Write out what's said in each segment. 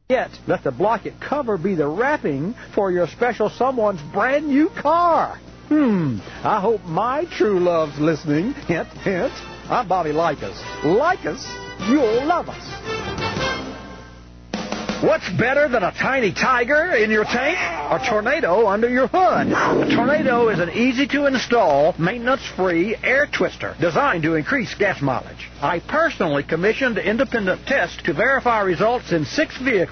Yet, let the Block-It cover be the wrapping for your special someone's brand new car. I hope my true love's listening. Hint, hint. I'm Bobby Likas. Like us, you'll love us. What's better than a tiny tiger in your tank? A Tornado under your hood. A Tornado is an easy-to-install, maintenance-free air twister designed to increase gas mileage. I personally commissioned independent tests to verify results in 6 vehicles.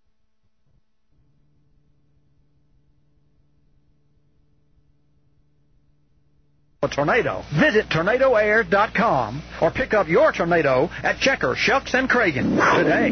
A Tornado. Visit TornadoAir.com or pick up your Tornado at Checker, Shucks, and Cragen today.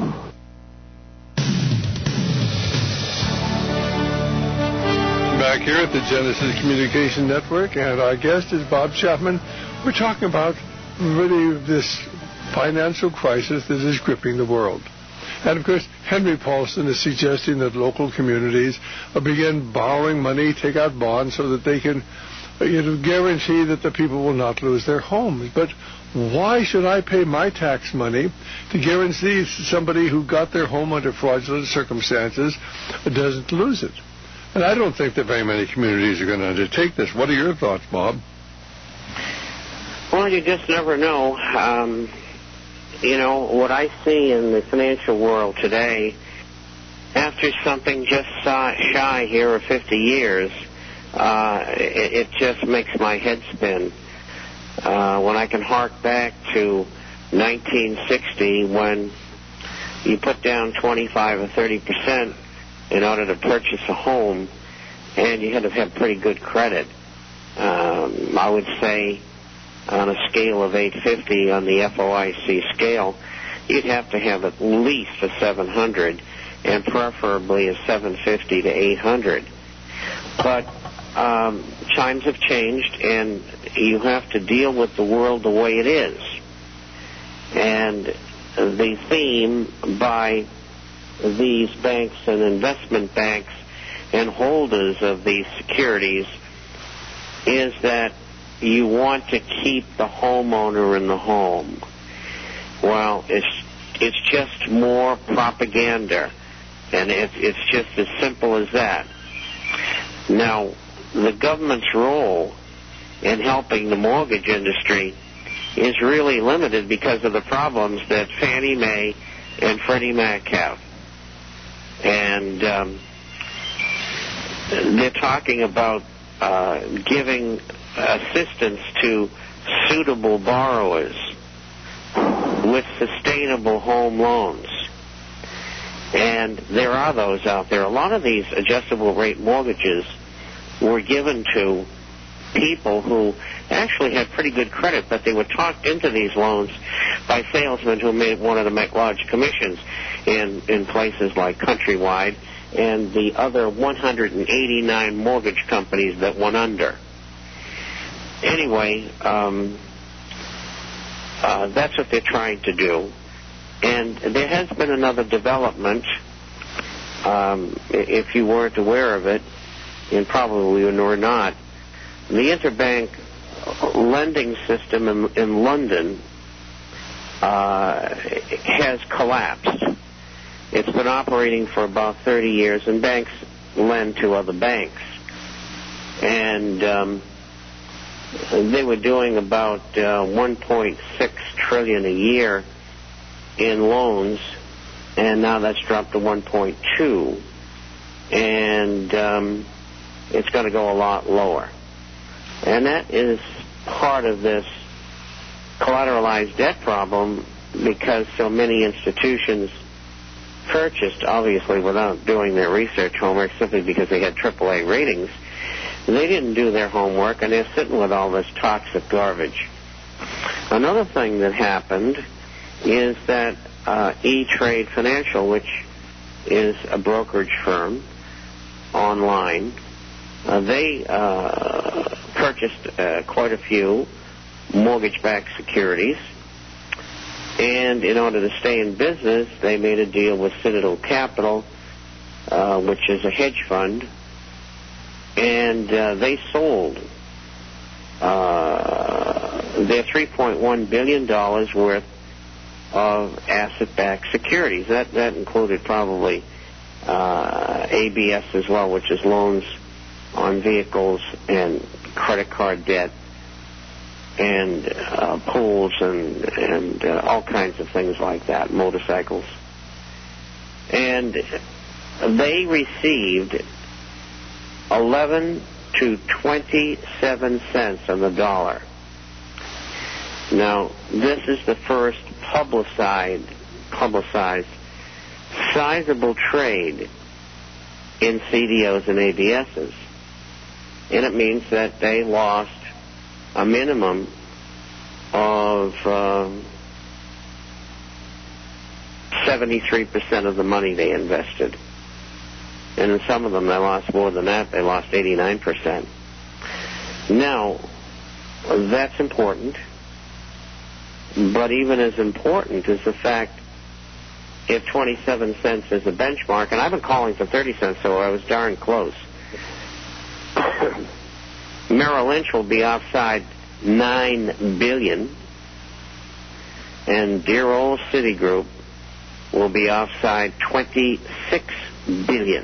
Back here at the Genesis Communication Network, and our guest is Bob Chapman. We're talking about really this financial crisis that is gripping the world. And, of course, Henry Paulson is suggesting that local communities begin borrowing money, take out bonds so that they can guarantee that the people will not lose their homes. But why should I pay my tax money to guarantee somebody who got their home under fraudulent circumstances doesn't lose it? And I don't think that very many communities are going to undertake this. What are your thoughts, Bob? Well, you just never know. What I see in the financial world today, after something just shy here of 50 years, it just makes my head spin. When I can hark back to 1960, when you put down 25 or 30% in order to purchase a home, and you had to have pretty good credit. I would say on a scale of 850 on the FOIC scale, you'd have to have at least a 700 and preferably a 750 to 800. But times have changed, and you have to deal with the world the way it is. And the theme by these banks and investment banks and holders of these securities is that you want to keep the homeowner in the home. Well, it's just more propaganda, and it's just as simple as that. Now, the government's role in helping the mortgage industry is really limited because of the problems that Fannie Mae and Freddie Mac have. And they're talking about giving assistance to suitable borrowers with sustainable home loans. And there are those out there. A lot of these adjustable rate mortgages were given to people who actually had pretty good credit, but they were talked into these loans by salesmen who wanted to make large commissions in places like Countrywide and the other 189 mortgage companies that went under. Anyway, that's what they're trying to do. And there has been another development, if you weren't aware of it, and probably you were not. The interbank lending system in London has collapsed. It's been operating for about 30 years, and banks lend to other banks. And they were doing about $1.6 trillion a year in loans, and now that's dropped to 1.2, and it's going to go a lot lower. And that is part of this collateralized debt problem, because so many institutions purchased, obviously without doing their research homework, simply because they had AAA ratings. They didn't do their homework, and they're sitting with all this toxic garbage. Another thing that happened is that E-Trade Financial, which is a brokerage firm online, they purchased quite a few mortgage-backed securities, and in order to stay in business, they made a deal with Citadel Capital, which is a hedge fund, and they sold their $3.1 billion worth of asset-backed securities. That included probably ABS as well, which is loans on vehicles and credit card debt and pools and all kinds of things like that, motorcycles. And they received 11 to 27 cents on the dollar. Now, this is the first publicized sizable trade in CDOs and ABSs. And it means that they lost a minimum of 73% of the money they invested. And in some of them, they lost more than that. They lost 89%. Now, that's important. But even as important is the fact if 27 cents is a benchmark, and I've been calling for 30 cents, so I was darn close. Merrill Lynch will be offside $9 billion, and dear old Citigroup will be offside $26 billion.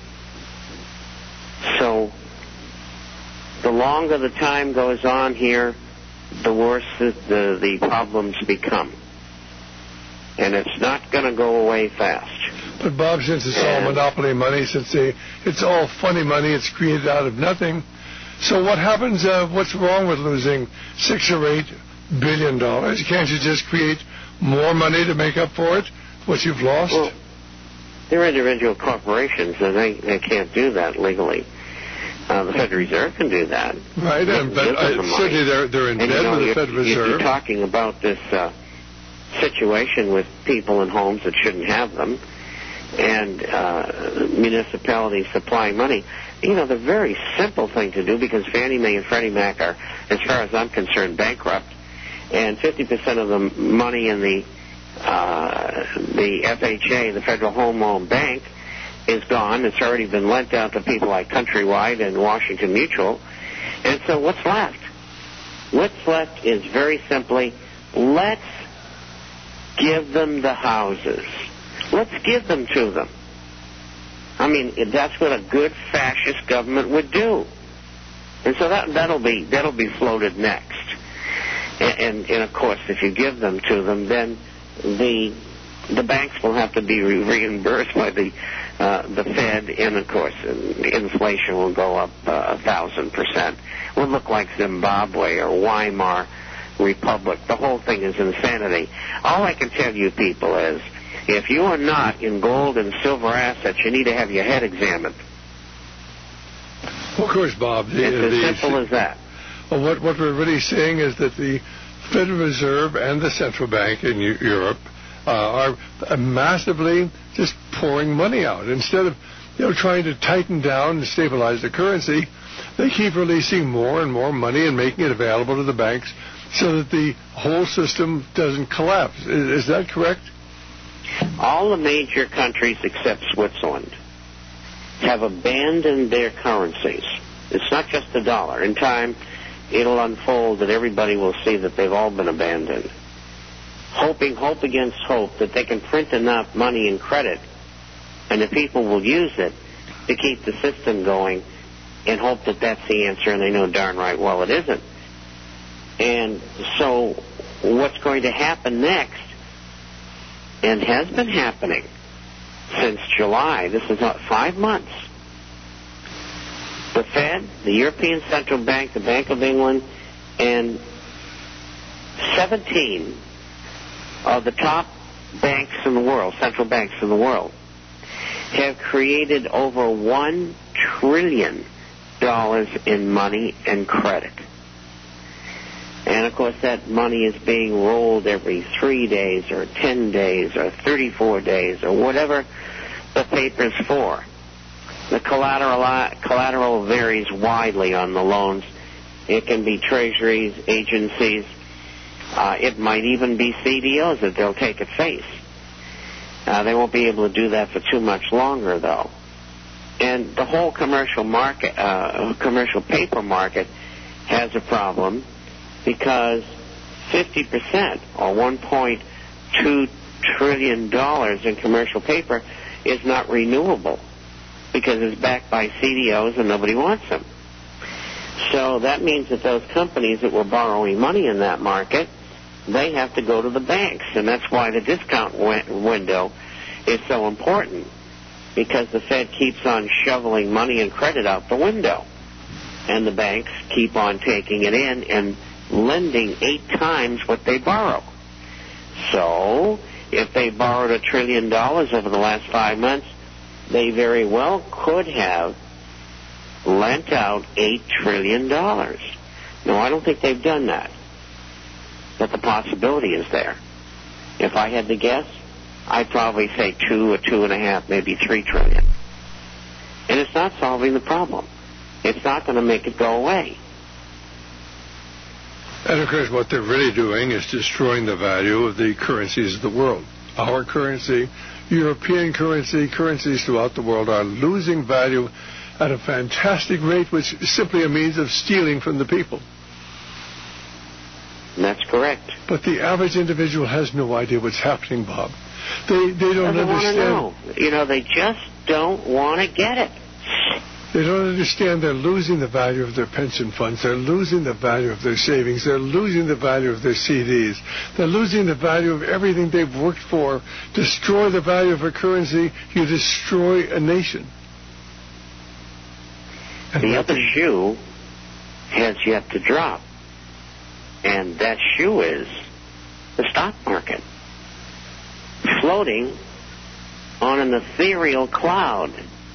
So the longer the time goes on here, the worse the problems become. And it's not going to go away fast. But, Bob, since it's all monopoly money, since it's all funny money, it's created out of nothing. So what happens, what's wrong with losing $6 or $8 billion? Can't you just create more money to make up for it, what you've lost? Well, they're individual corporations, and they can't do that legally. The Federal Reserve can do that. Right, but certainly they're in bed with the Federal Reserve. You're talking about this situation with people in homes that shouldn't have them, and municipalities supplying money. You know, the very simple thing to do, because Fannie Mae and Freddie Mac are, as far as I'm concerned, bankrupt, and 50% of the money in the FHA, the Federal Home Loan Bank, is gone. It's already been lent out to people like Countrywide and Washington Mutual. And so what's left? What's left is very simply, let's give them the houses. Let's give them to them. I mean, that's what a good fascist government would do. And so that'll be floated next. And of course, if you give them to them, then the banks will have to be reimbursed by the Fed, and of course, inflation will go up 1,000%. We'll look like Zimbabwe or Weimar Republic. The whole thing is insanity. All I can tell you people is, if you are not in gold and silver assets, you need to have your head examined. Of course, Bob. It's as simple as that. Well, what we're really saying is that the Federal Reserve and the central bank in Europe are massively just pouring money out. Instead of trying to tighten down and stabilize the currency, they keep releasing more and more money and making it available to the banks so that the whole system doesn't collapse. Is that correct? All the major countries except Switzerland have abandoned their currencies. It's not just the dollar. In time, it'll unfold that everybody will see that they've all been abandoned. Hope against hope that they can print enough money and credit, and the people will use it to keep the system going, and hope that that's the answer, and they know darn right well it isn't. And so what's going to happen next, and has been happening since July, this is 5 months, the Fed, the European Central Bank, the Bank of England, and 17 of the top banks in the world, central banks in the world, have created over $1 trillion in money and credit. And, of course, that money is being rolled every 3 days or 10 days or 34 days or whatever the paper's for. The collateral varies widely on the loans. It can be treasuries, agencies. It might even be CDOs that they'll take at face. They won't be able to do that for too much longer, though. And the whole commercial paper market has a problem because 50% or $2 trillion in commercial paper is not renewable because it's backed by CDOs and nobody wants them. So that means that those companies that were borrowing money in that market, they have to go to the banks, and that's why the discount window is so important, because the Fed keeps on shoveling money and credit out the window, and the banks keep on taking it in and lending 8 times what they borrow. So if they borrowed $1 trillion over the last 5 months, they very well could have lent out $8 trillion. No, I don't think they've done that, but the possibility is there. If I had to guess, I'd probably say 2 or 2.5, maybe $3 trillion. And it's not solving the problem. It's not going to make it go away. And, of course, what they're really doing is destroying the value of the currencies of the world. Our currency, European currency, currencies throughout the world are losing value at a fantastic rate, which is simply a means of stealing from the people. That's correct. But the average individual has no idea what's happening, Bob. They don't understand. You know, they just don't want to get it. They don't understand they're losing the value of their pension funds. They're losing the value of their savings. They're losing the value of their CDs. They're losing the value of everything they've worked for. Destroy the value of a currency, you destroy a nation. And the other shoe has yet to drop. And that shoe is the stock market, floating on an ethereal cloud,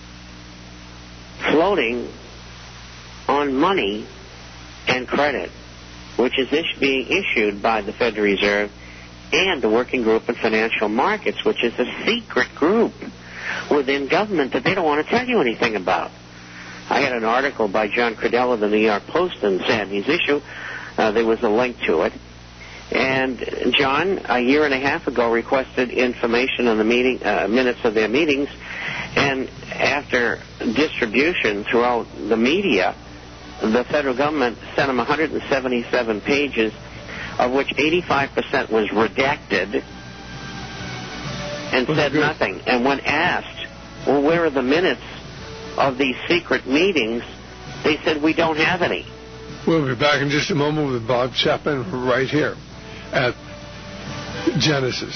floating on money and credit, which is being issued by the Federal Reserve and the Working Group in Financial Markets, which is a secret group within government that they don't want to tell you anything about. I had an article by John Cradell of the New York Post on Saturday's issue. There was a link to it. And John, a year and a half ago, requested information on the meeting minutes of their meetings. And after distribution throughout the media, the federal government sent him 177 pages, of which 85% was redacted, and said nothing. And when asked, well, where are the minutes of these secret meetings, they said, we don't have any. We'll be back in just a moment with Bob Chapman right here at Genesis.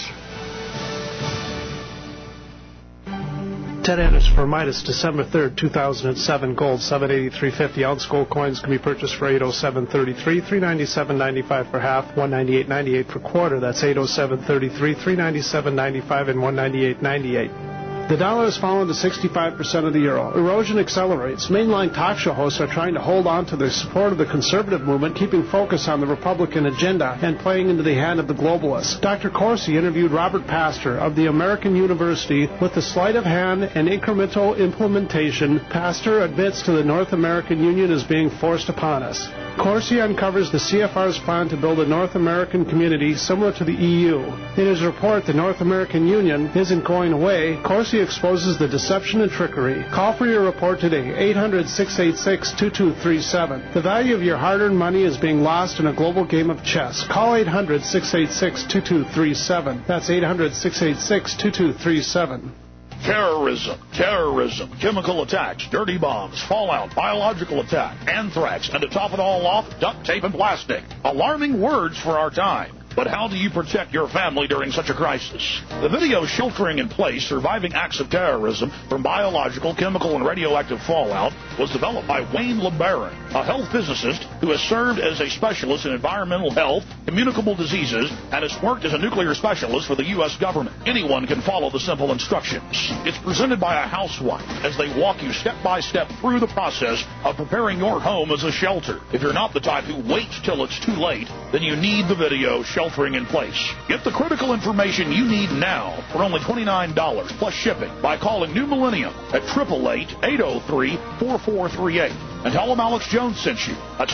Ted Anderson for Midas, December 3rd, 2007. Gold, $783.50. Ounce gold coins can be purchased for $807.33, $397.95 for half, $198.98 per quarter. That's $807.33, $397.95, and $198.98. The dollar has fallen to 65% of the euro. Erosion accelerates. Mainline talk show hosts are trying to hold on to their support of the conservative movement, keeping focus on the Republican agenda and playing into the hand of the globalists. Dr. Corsi interviewed Robert Pastor of the American University. With the sleight of hand and incremental implementation, Pastor admits to the North American Union is being forced upon us. Corsi uncovers the CFR's plan to build a North American community similar to the EU. In his report, The North American Union Isn't Going Away, Corsi exposes the deception and trickery. Call for your report today, 800-686-2237. The value of your hard-earned money is being lost in a global game of chess. Call 800-686-2237. That's 800-686-2237. Terrorism, chemical attacks, dirty bombs, fallout, biological attack, anthrax, and to top it all off, duct tape and plastic. Alarming words for our time. But how do you protect your family during such a crisis? The video Sheltering in Place, Surviving Acts of Terrorism from Biological, Chemical, and Radioactive Fallout was developed by Wayne LeBaron, a health physicist who has served as a specialist in environmental health, communicable diseases, and has worked as a nuclear specialist for the U.S. government. Anyone can follow the simple instructions. It's presented by a housewife as they walk you step by step through the process of preparing your home as a shelter. If you're not the type who waits till it's too late, then you need the video Sheltering in Place. Get the critical information you need now for only $29 plus shipping by calling New Millennium at 888-803-4438. And tell them Alex Jones sent you. That's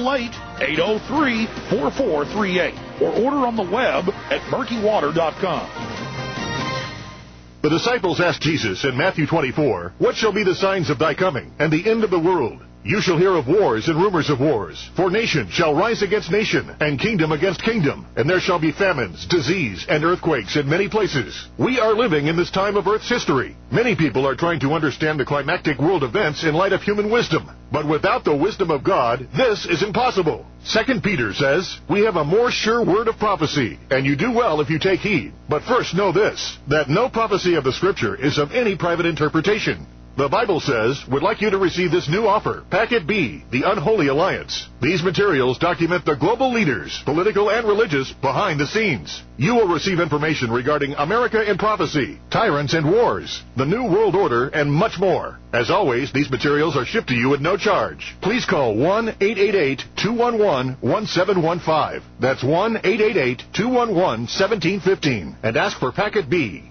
888-803-4438. Or order on the web at murkywater.com. The disciples asked Jesus in Matthew 24, "What shall be the signs of thy coming and the end of the world?" You shall hear of wars and rumors of wars. For nation shall rise against nation, and kingdom against kingdom. And there shall be famines, disease, and earthquakes in many places. We are living in this time of Earth's history. Many people are trying to understand the climactic world events in light of human wisdom. But without the wisdom of God, this is impossible. 2 Peter says, we have a more sure word of prophecy, and you do well if you take heed. But first know this, that no prophecy of the Scripture is of any private interpretation. The Bible says, would like you to receive this new offer, Packet B, The Unholy Alliance. These materials document the global leaders, political and religious, behind the scenes. You will receive information regarding America in prophecy, tyrants and wars, the New World Order, and much more. As always, these materials are shipped to you at no charge. Please call 1-888-211-1715. That's 1-888-211-1715. And ask for Packet B.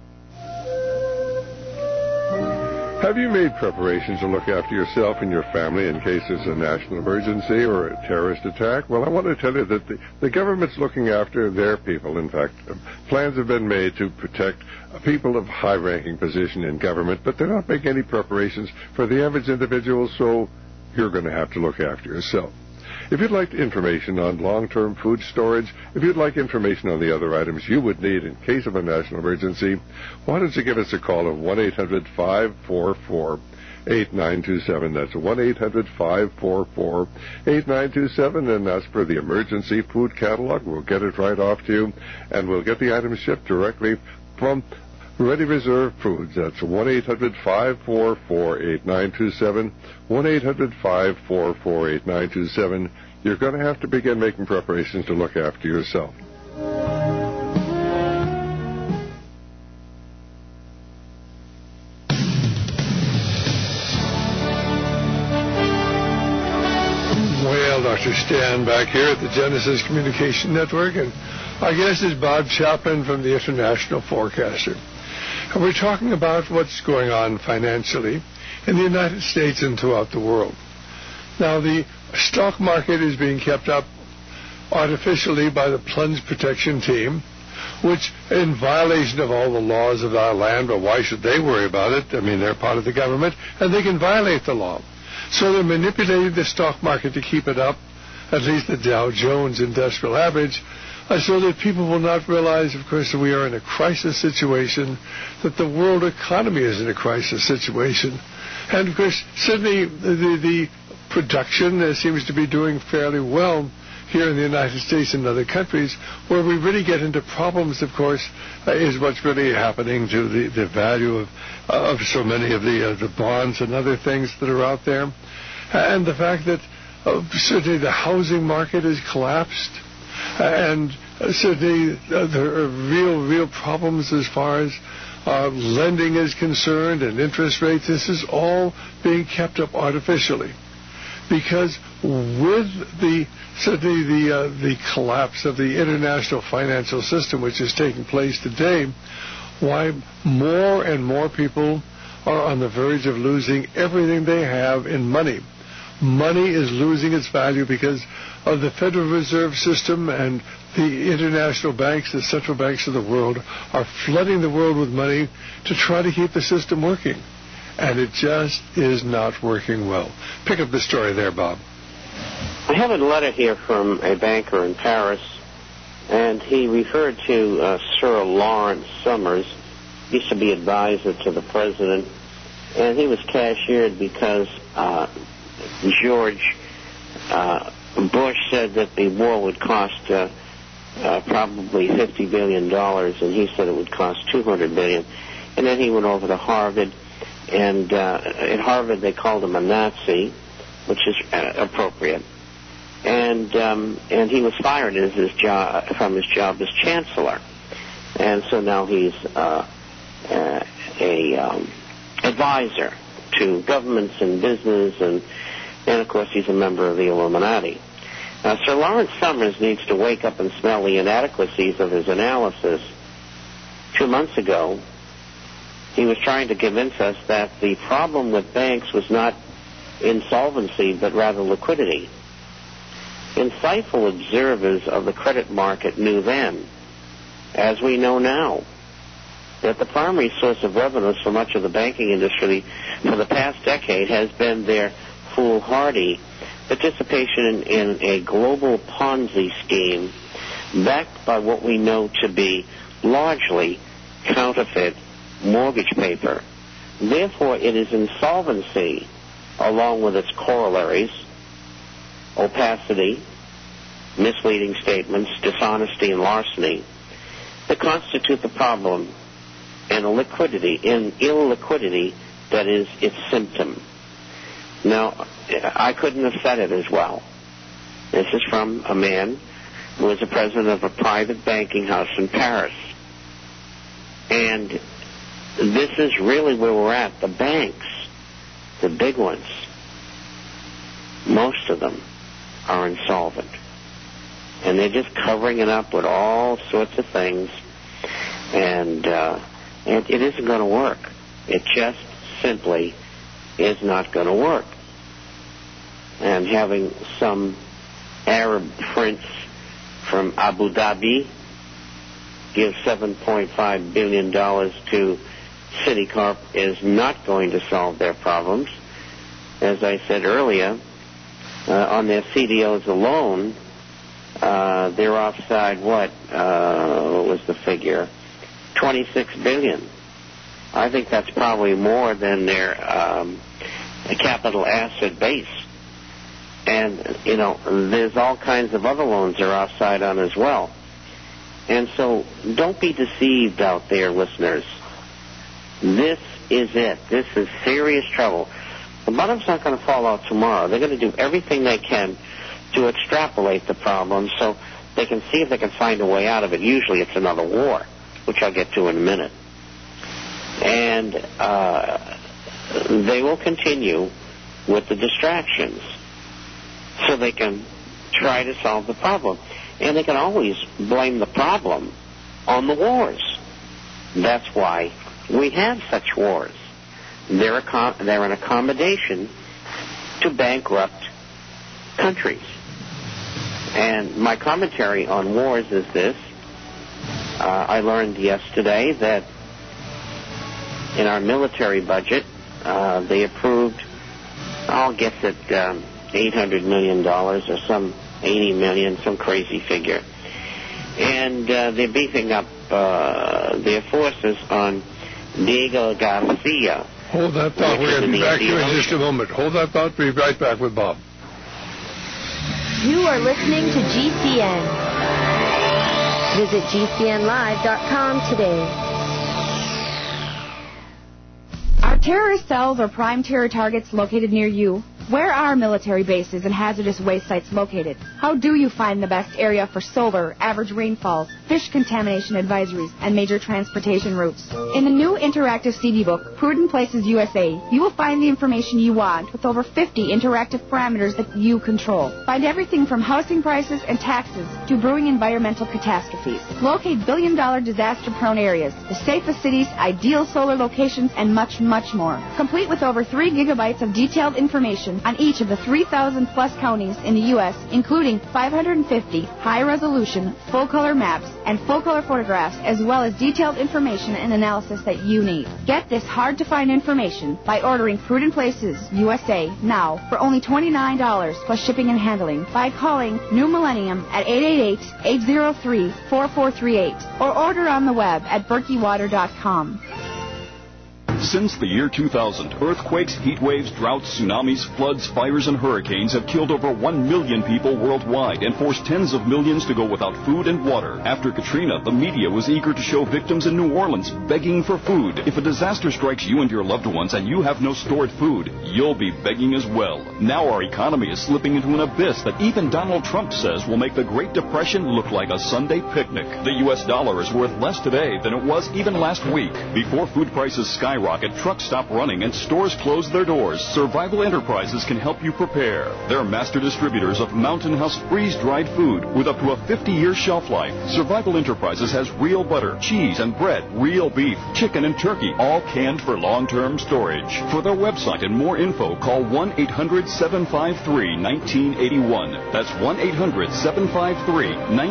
Have you made preparations to look after yourself and your family in case there's a national emergency or a terrorist attack? Well, I want to tell you that the government's looking after their people. In fact, plans have been made to protect people of high-ranking position in government, but they're not making any preparations for the average individual, so you're going to have to look after yourself. If you'd like information on long-term food storage, if you'd like information on the other items you would need in case of a national emergency, why don't you give us a call of 1-800-544-8927. That's 1-800-544-8927, and ask for the emergency food catalog. We'll get it right off to you, and we'll get the items shipped directly from Ready Reserve Foods. That's 1-800-544-8927, 1-800-544-8927. You're going to have to begin making preparations to look after yourself. Well, Dr. Stan back here at the Genesis Communication Network, and our guest is Bob Chapman from the International Forecaster. And we're talking about what's going on financially in the United States and throughout the world. Now, the stock market is being kept up artificially by the plunge protection team, which, in violation of all the laws of our land, but why should they worry about it? I mean, they're part of the government, and they can violate the law. So they're manipulating the stock market to keep it up, at least the Dow Jones Industrial Average, so that people will not realize, of course, that we are in a crisis situation, that the world economy is in a crisis situation. And, of course, certainly the production seems to be doing fairly well here in the United States and other countries. Where we really get into problems, of course, is what's really happening to the value of so many of the bonds and other things that are out there. And the fact that certainly the housing market has collapsed. And certainly there are real problems as far as lending is concerned and interest rates. This is all being kept up artificially. Because with the collapse of the international financial system, which is taking place today, why more and more people are on the verge of losing everything they have in money. Money is losing its value because of the Federal Reserve System, and the international banks, the central banks of the world, are flooding the world with money to try to keep the system working. And it just is not working well. Pick up the story there, Bob. I have a letter here from a banker in Paris, and he referred to Sir Lawrence Summers. He used to be advisor to the president, and he was cashiered because George Bush said that the war would cost probably $50 billion, and he said it would cost $200 billion. And then he went over to Harvard, and at Harvard they called him a Nazi, which is appropriate. And he was fired from his job as chancellor, and so now he's advisor to governments and business, and of course he's a member of the Illuminati. Now, Sir Lawrence Summers needs to wake up and smell the inadequacies of his analysis. 2 months ago, he was trying to convince us that the problem with banks was not insolvency, but rather liquidity. Insightful observers of the credit market knew then, as we know now, that the primary source of revenues for much of the banking industry for the past decade has been their foolhardy participation in a global Ponzi scheme backed by what we know to be largely counterfeit mortgage paper. Therefore, it is insolvency, along with its corollaries, opacity, misleading statements, dishonesty, and larceny, that constitute the problem, and illiquidity that is its symptom. Now, I couldn't have said it as well. This is from a man who was the president of a private banking house in Paris. And this is really where we're at. The banks, the big ones, most of them are insolvent. And they're just covering it up with all sorts of things. And it isn't going to work. It just simply is not going to work. And having some Arab prince from Abu Dhabi give $7.5 billion to Citicorp is not going to solve their problems. As I said earlier, on their CDOs alone, they're offside what was the figure? $26 billion. I think that's probably more than their capital asset base. And, there's all kinds of other loans they're offside on as well. And so don't be deceived out there, listeners. This is it. This is serious trouble. The bottom's not going to fall out tomorrow. They're going to do everything they can to extrapolate the problem so they can see if they can find a way out of it. Usually it's another war, which I'll get to in a minute. And they will continue with the distractions so they can try to solve the problem. And they can always blame the problem on the wars. That's why we have such wars. They're an accommodation to bankrupt countries. And my commentary on wars is this. I learned yesterday that in our military budget, they approved, I'll guess at $800 million or some 80 million, some crazy figure. And they're beefing up their forces on Diego Garcia. Hold that thought. We're going to be back here in just a moment. Hold that thought. We'll be right back with Bob. You are listening to GCN. Visit GCNlive.com today. Are terrorist cells or prime terror targets located near you? Where are military bases and hazardous waste sites located? How do you find the best area for solar, average rainfalls, fish contamination advisories, and major transportation routes? In the new interactive CD book, Prudent Places USA, you will find the information you want with over 50 interactive parameters that you control. Find everything from housing prices and taxes to brewing environmental catastrophes. Locate billion-dollar disaster-prone areas, the safest cities, ideal solar locations, and much, much more. Complete with over 3 gigabytes of detailed information on each of the 3,000-plus counties in the U.S., including 550 high-resolution, full-color maps and full-color photographs, as well as detailed information and analysis that you need. Get this hard-to-find information by ordering Prudent Places USA now for only $29 plus shipping and handling by calling New Millennium at 888-803-4438 or order on the web at berkeywater.com. Since the year 2000, earthquakes, heat waves, droughts, tsunamis, floods, fires, and hurricanes have killed over 1 million people worldwide and forced tens of millions to go without food and water. After Katrina, the media was eager to show victims in New Orleans begging for food. If a disaster strikes you and your loved ones and you have no stored food, you'll be begging as well. Now our economy is slipping into an abyss that even Donald Trump says will make the Great Depression look like a Sunday picnic. The U.S. dollar is worth less today than it was even last week. Before food prices skyrocket, trucks stop running and stores close their doors, Survival Enterprises can help you prepare. They're master distributors of Mountain House freeze-dried food with up to a 50-year shelf life. Survival Enterprises has real butter, cheese, and bread, real beef, chicken, and turkey, all canned for long-term storage. For their website and more info, call 1-800-753-1981. That's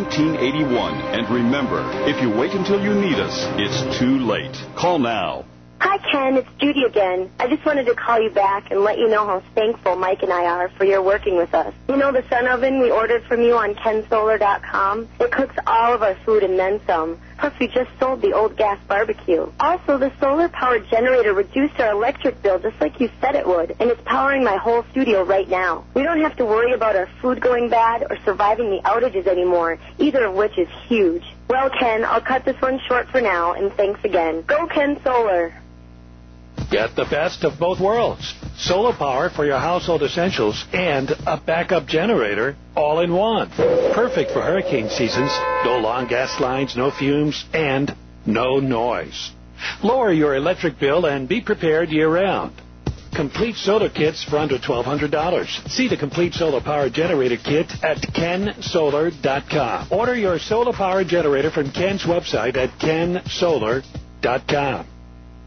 1-800-753-1981. And remember, if you wait until you need us, it's too late. Call now. Hi, Ken. It's Judy again. I just wanted to call you back and let you know how thankful Mike and I are for your working with us. You know the sun oven we ordered from you on kensolar.com? It cooks all of our food and then some. Plus, we just sold the old gas barbecue. Also, the solar-powered generator reduced our electric bill just like you said it would, and it's powering my whole studio right now. We don't have to worry about our food going bad or surviving the outages anymore, either of which is huge. Well, Ken, I'll cut this one short for now, and thanks again. Go Ken Solar! Get the best of both worlds. Solar power for your household essentials and a backup generator all in one. Perfect for hurricane seasons. No long gas lines, no fumes, and no noise. Lower your electric bill and be prepared year-round. Complete solar kits for under $1,200. See the complete solar power generator kit at kensolar.com. Order your solar power generator from Ken's website at kensolar.com.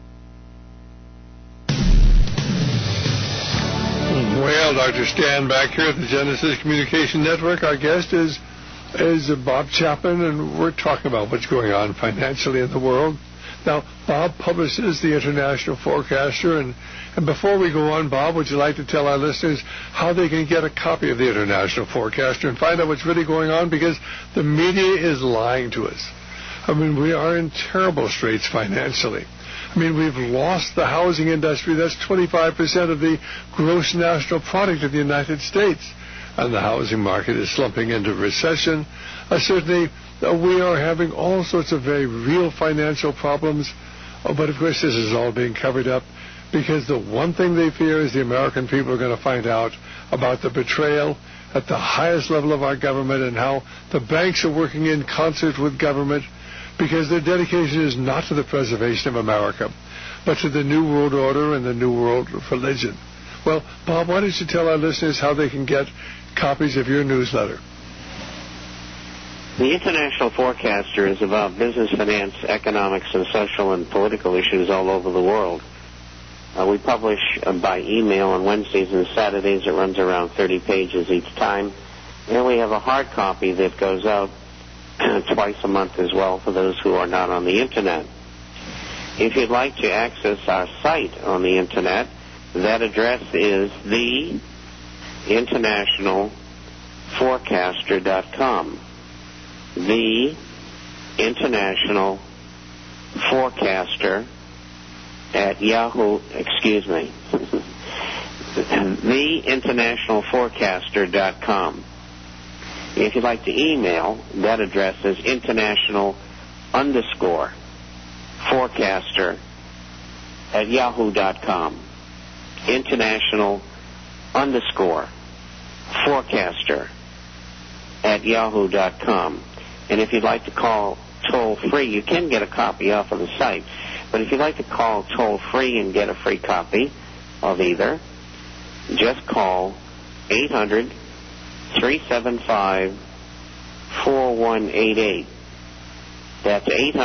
Well, Dr. Stan back here at the Genesis Communication Network. Our guest is Bob Chapman, and we're talking about what's going on financially in the world. Now, Bob publishes the International Forecaster, and before we go on, Bob, would you like to tell our listeners how they can get a copy of the International Forecaster and find out what's really going on? Because the media is lying to us. I mean, we are in terrible straits financially. I mean, we've lost the housing industry. That's 25% of the gross national product of the United States. And the housing market is slumping into recession. Certainly, we are having all sorts of very real financial problems. But, of course, this is all being covered up because the one thing they fear is the American people are going to find out about the betrayal at the highest level of our government and how the banks are working in concert with government, because their dedication is not to the preservation of America, but to the New World Order and the New World Religion. Well, Bob, why don't you tell our listeners how they can get copies of your newsletter? The International Forecaster is about business, finance, economics, and social and political issues all over the world. We publish by email on Wednesdays and Saturdays. It runs around 30 pages each time. And we have a hard copy that goes out twice a month as well for those who are not on the Internet. If you'd like to access our site on the Internet, that address is theinternationalforecaster.com. theinternationalforecaster at Yahoo, theinternationalforecaster.com. If you'd like to email, that address is international_forecaster at yahoo.com. International_forecaster at yahoo.com. And if you'd like to call toll-free, you can get a copy off of the site. But if you'd like to call toll-free and get a free copy of either, just call 800-375-4188. That's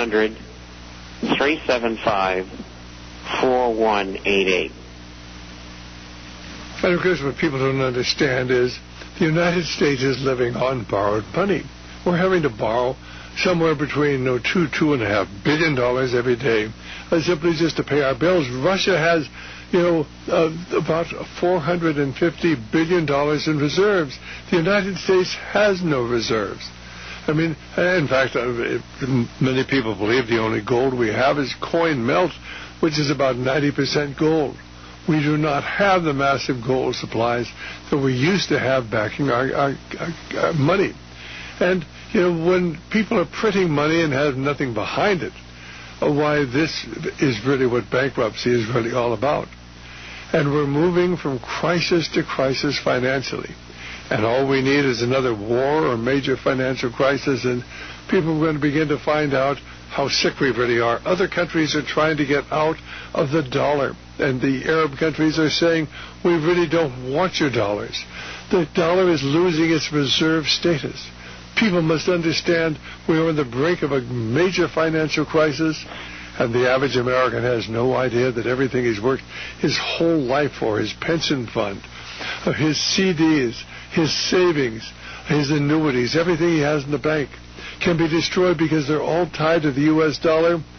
800-375-4188. And of course, what people don't understand is the United States is living on borrowed money. We're having to borrow somewhere between $2.5 billion every day, simply just to pay our bills. Russia has, about $450 billion in reserves. The United States has no reserves. I mean, in fact, many people believe the only gold we have is coin melt, which is about 90% gold. We do not have the massive gold supplies that we used to have backing our money. And, when people are printing money and have nothing behind it, why, this is really what bankruptcy is really all about. And we're moving from crisis to crisis financially. And all we need is another war or major financial crisis, and people are going to begin to find out how sick we really are. Other countries are trying to get out of the dollar, and the Arab countries are saying, we really don't want your dollars. The dollar is losing its reserve status. People must understand we are on the brink of a major financial crisis, and the average American has no idea that everything he's worked his whole life for, his pension fund, his CDs, his savings, his annuities, everything he has in the bank, can be destroyed because they're all tied to the U.S. dollar.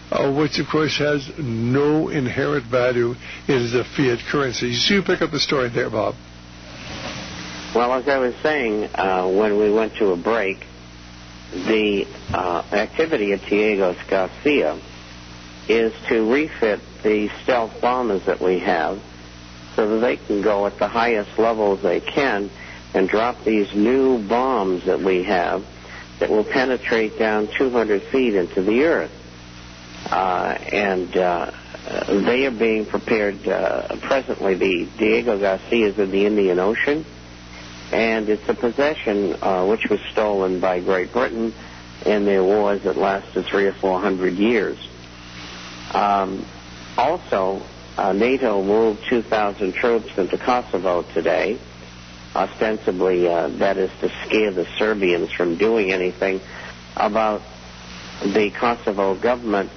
which, of course, has no inherent value. It is a fiat currency. So you pick up the story there, Bob. Well, as I was saying when we went to a break, the activity at Diego Garcia is to refit the stealth bombers that we have so that they can go at the highest levels they can and drop these new bombs that we have that will penetrate down 200 feet into the earth. And they are being prepared presently. The Diego Garcia is in the Indian Ocean, and it's a possession which was stolen by Great Britain in their wars that lasted 300 or 400 years. Also, NATO moved 2,000 troops into Kosovo today. Ostensibly, that is to scare the Serbians from doing anything about the Kosovo government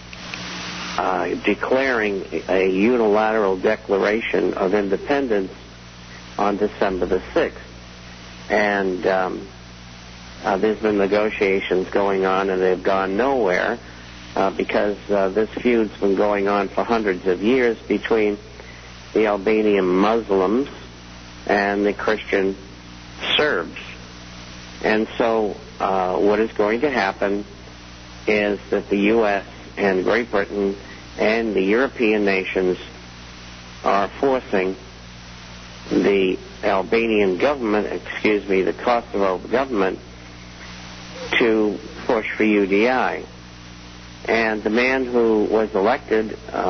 declaring a unilateral declaration of independence on December the 6th. And there's been negotiations going on, and they've gone nowhere because this feud's been going on for hundreds of years between the Albanian Muslims and the Christian Serbs. And so what is going to happen is that the U.S. and Great Britain and the European nations are forcing the Albanian government, the Kosovo government, to push for UDI. And the man who was elected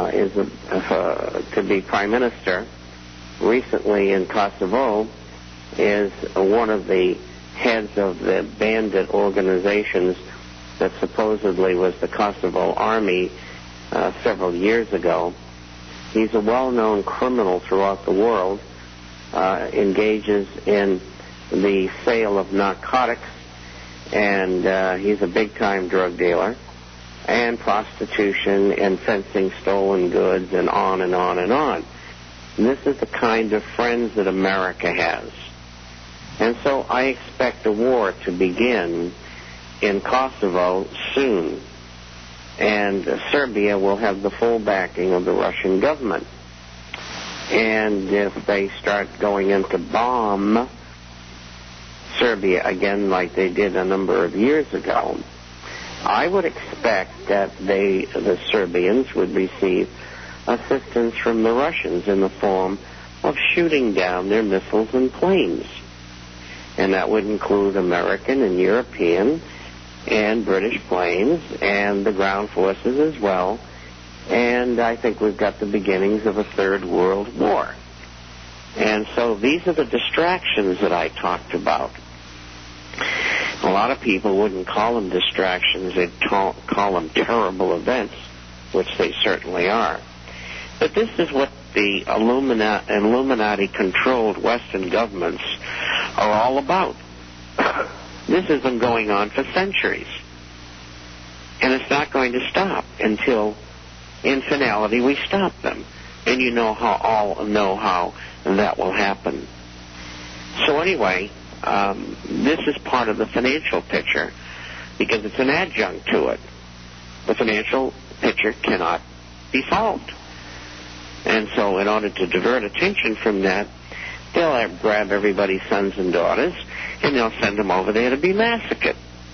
to be prime minister recently in Kosovo is one of the heads of the bandit organizations that supposedly was the Kosovo Army several years ago. He's a well-known criminal throughout the world, engages in the sale of narcotics, and he's a big-time drug dealer, and prostitution and fencing stolen goods, and on and on and on. And this is the kind of friends that America has. And so I expect a war to begin in Kosovo soon, and Serbia will have the full backing of the Russian government. And if they start going in to bomb Serbia again like they did a number of years ago, I would expect that the Serbians would receive assistance from the Russians in the form of shooting down their missiles and planes. And that would include American and European and British planes and the ground forces as well. And I think we've got the beginnings of a third world war. And so these are the distractions that I talked about. A lot of people wouldn't call them distractions. They'd call them terrible events, which they certainly are. But this is what the Illuminati-controlled Western governments are all about. This has been going on for centuries. And it's not going to stop until, in finality, we stop them. And you know all know how that will happen. So anyway, this is part of the financial picture because it's an adjunct to it. The financial picture cannot be solved. And so in order to divert attention from that, they'll grab everybody's sons and daughters and they'll send them over there to be massacred.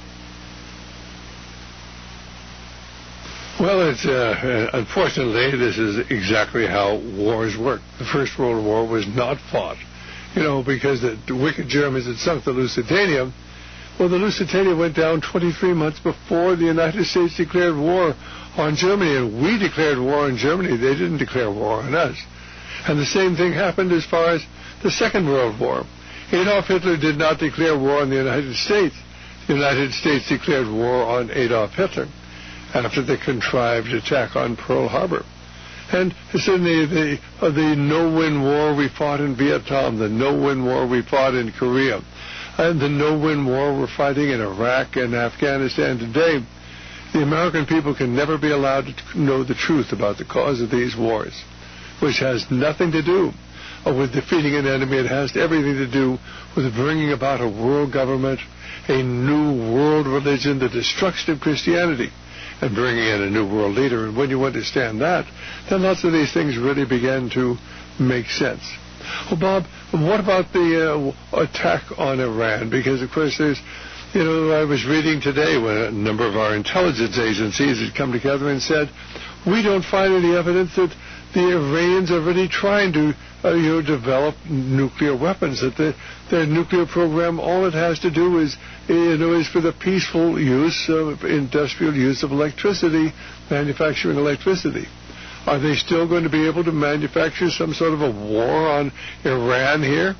Well, it's unfortunately, this is exactly how wars work. The First World War was not fought, because the wicked Germans had sunk the Lusitania. Well, the Lusitania went down 23 months before the United States declared war on Germany, and we declared war on Germany. They didn't declare war on us. And the same thing happened as far as the Second World War. Adolf Hitler did not declare war on the United States. The United States declared war on Adolf Hitler after the contrived attack on Pearl Harbor. And it's in the no-win war we fought in Vietnam, the no-win war we fought in Korea, and the no-win war we're fighting in Iraq and Afghanistan today. The American people can never be allowed to know the truth about the cause of these wars, which has nothing to do with defeating an enemy. It has everything to do with bringing about a world government, a new world religion, the destruction of Christianity. and bringing in a new world leader. And when you understand that, then lots of these things really begin to make sense. Well, Bob, what about the attack on Iran? Because, of course, there's, I was reading today when a number of our intelligence agencies had come together and said, we don't find any evidence that the Iranians are really trying to develop nuclear weapons, that their nuclear program, all it has to do is for the peaceful use of industrial use of electricity, manufacturing electricity. Are they still going to be able to manufacture some sort of a war on Iran here?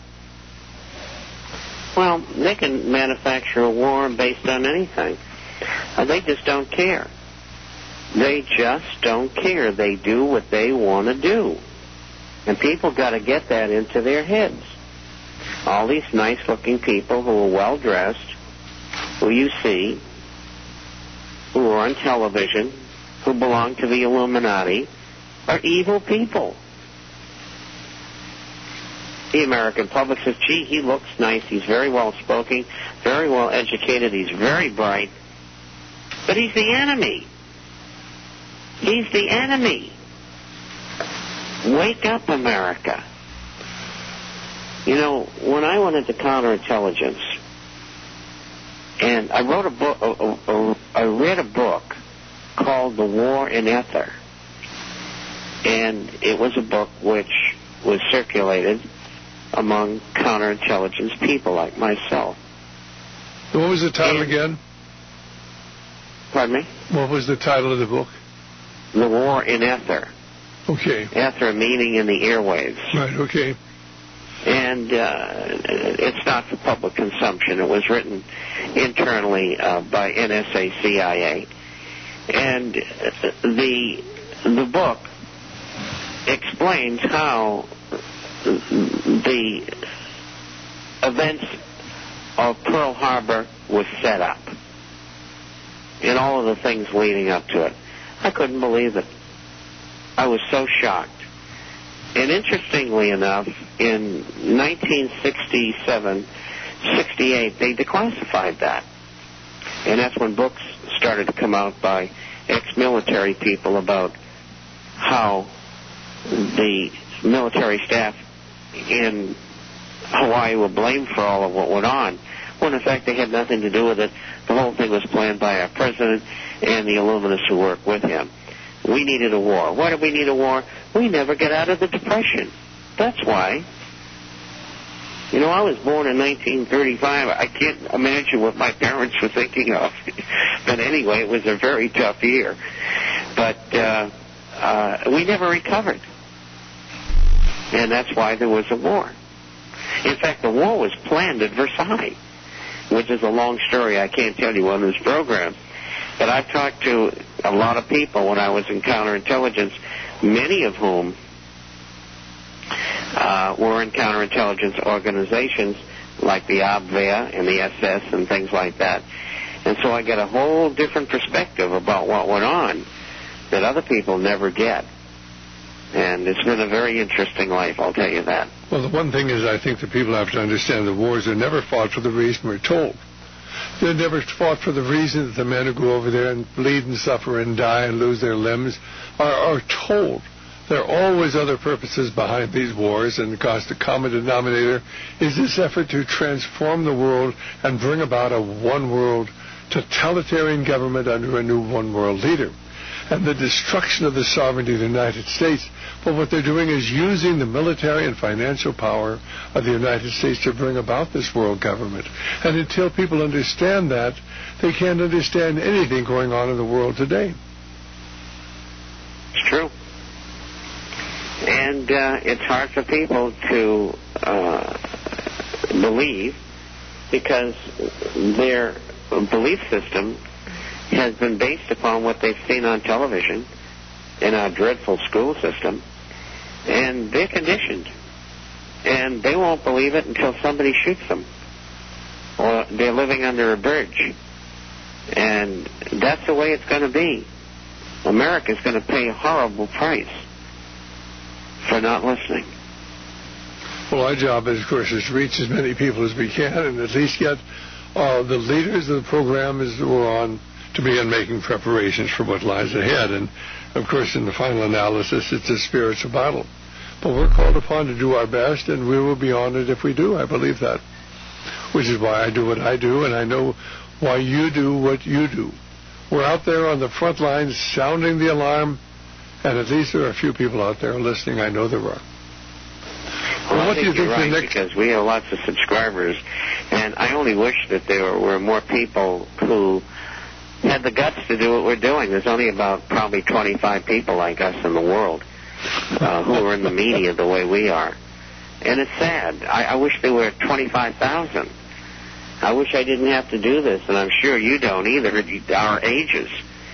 Well, they can manufacture a war based on anything. They just don't care. They just don't care. They do what they want to do. And people got to get that into their heads. All these nice-looking people who are well-dressed, who you see, who are on television, who belong to the Illuminati, are evil people. The American public says, gee, he looks nice, he's very well-spoken, very well-educated, he's very bright, but he's the enemy. He's the enemy. Wake up, America. When I went into counterintelligence, and I wrote a book, I read a book called The War in Ether. And it was a book which was circulated among counterintelligence people like myself. What was the title again? Pardon me? What was the title of the book? The War in Ether. Okay. Ether meaning in the airwaves. Right, okay. And it's not for public consumption. It was written internally by NSA CIA. And the book explains how the events of Pearl Harbor was set up and all of the things leading up to it. I couldn't believe it. I was so shocked. And interestingly enough, in 1967, 68, they declassified that. And that's when books started to come out by ex-military people about how the military staff in Hawaii were blamed for all of what went on, when in fact they had nothing to do with it. The whole thing was planned by our president and the Illuminists who worked with him. We needed a war. Why did we need a war? We never get out of the Depression. That's why. I was born in 1935. I can't imagine what my parents were thinking of. But anyway, it was a very tough year. But we never recovered. And that's why there was a war. In fact, the war was planned at Versailles, which is a long story I can't tell you on this program. But I've talked to a lot of people when I was in counterintelligence, many of whom were in counterintelligence organizations like the Abwehr and the SS and things like that. And so I get a whole different perspective about what went on that other people never get. And it's been a very interesting life, I'll tell you that. Well, the one thing is I think that people have to understand the wars are never fought for the reason we're told. They're never fought for the reason that the men who go over there and bleed and suffer and die and lose their limbs are told. There are always other purposes behind these wars, and of course the common denominator is this effort to transform the world and bring about a one-world totalitarian government under a new one-world leader. And the destruction of the sovereignty of the United States. But what they're doing is using the military and financial power of the United States to bring about this world government. And until people understand that, they can't understand anything going on in the world today. It's true. And it's hard for people to believe because their belief system has been based upon what they've seen on television in our dreadful school system, and they're conditioned. And they won't believe it until somebody shoots them, or they're living under a bridge. And that's the way it's going to be. America's going to pay a horrible price for not listening. Well, our job, of course, is to reach as many people as we can and at least get the leaders of the program who are on to begin making preparations for what lies ahead. And, of course, in the final analysis, it's a spiritual battle. But we're called upon to do our best, and we will be honored if we do. I believe that, which is why I do what I do, and I know why you do what you do. We're out there on the front lines sounding the alarm, and at least there are a few people out there listening. I know there are. Well, I think you're right, because we have lots of subscribers, and I only wish that there were more people who had the guts to do what we're doing. There's only about probably 25 people like us in the world who are in the media the way we are. And it's sad. I wish there were 25,000. I wish I didn't have to do this, and I'm sure you don't either at our ages.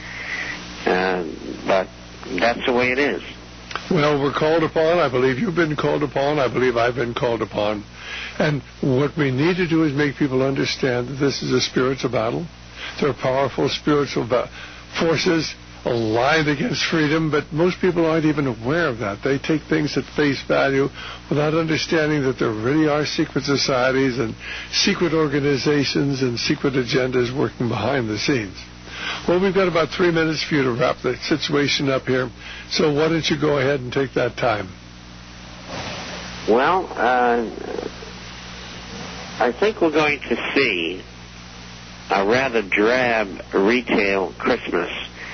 But that's the way it is. Well, we're called upon. I believe you've been called upon. I believe I've been called upon. And what we need to do is make people understand that this is a spiritual battle. There are powerful spiritual forces aligned against freedom, but most people aren't even aware of that. They take things at face value without understanding that there really are secret societies and secret organizations and secret agendas working behind the scenes. Well, we've got about 3 minutes for you to wrap the situation up here, so why don't you go ahead and take that time? Well, I think we're going to see a rather drab retail Christmas.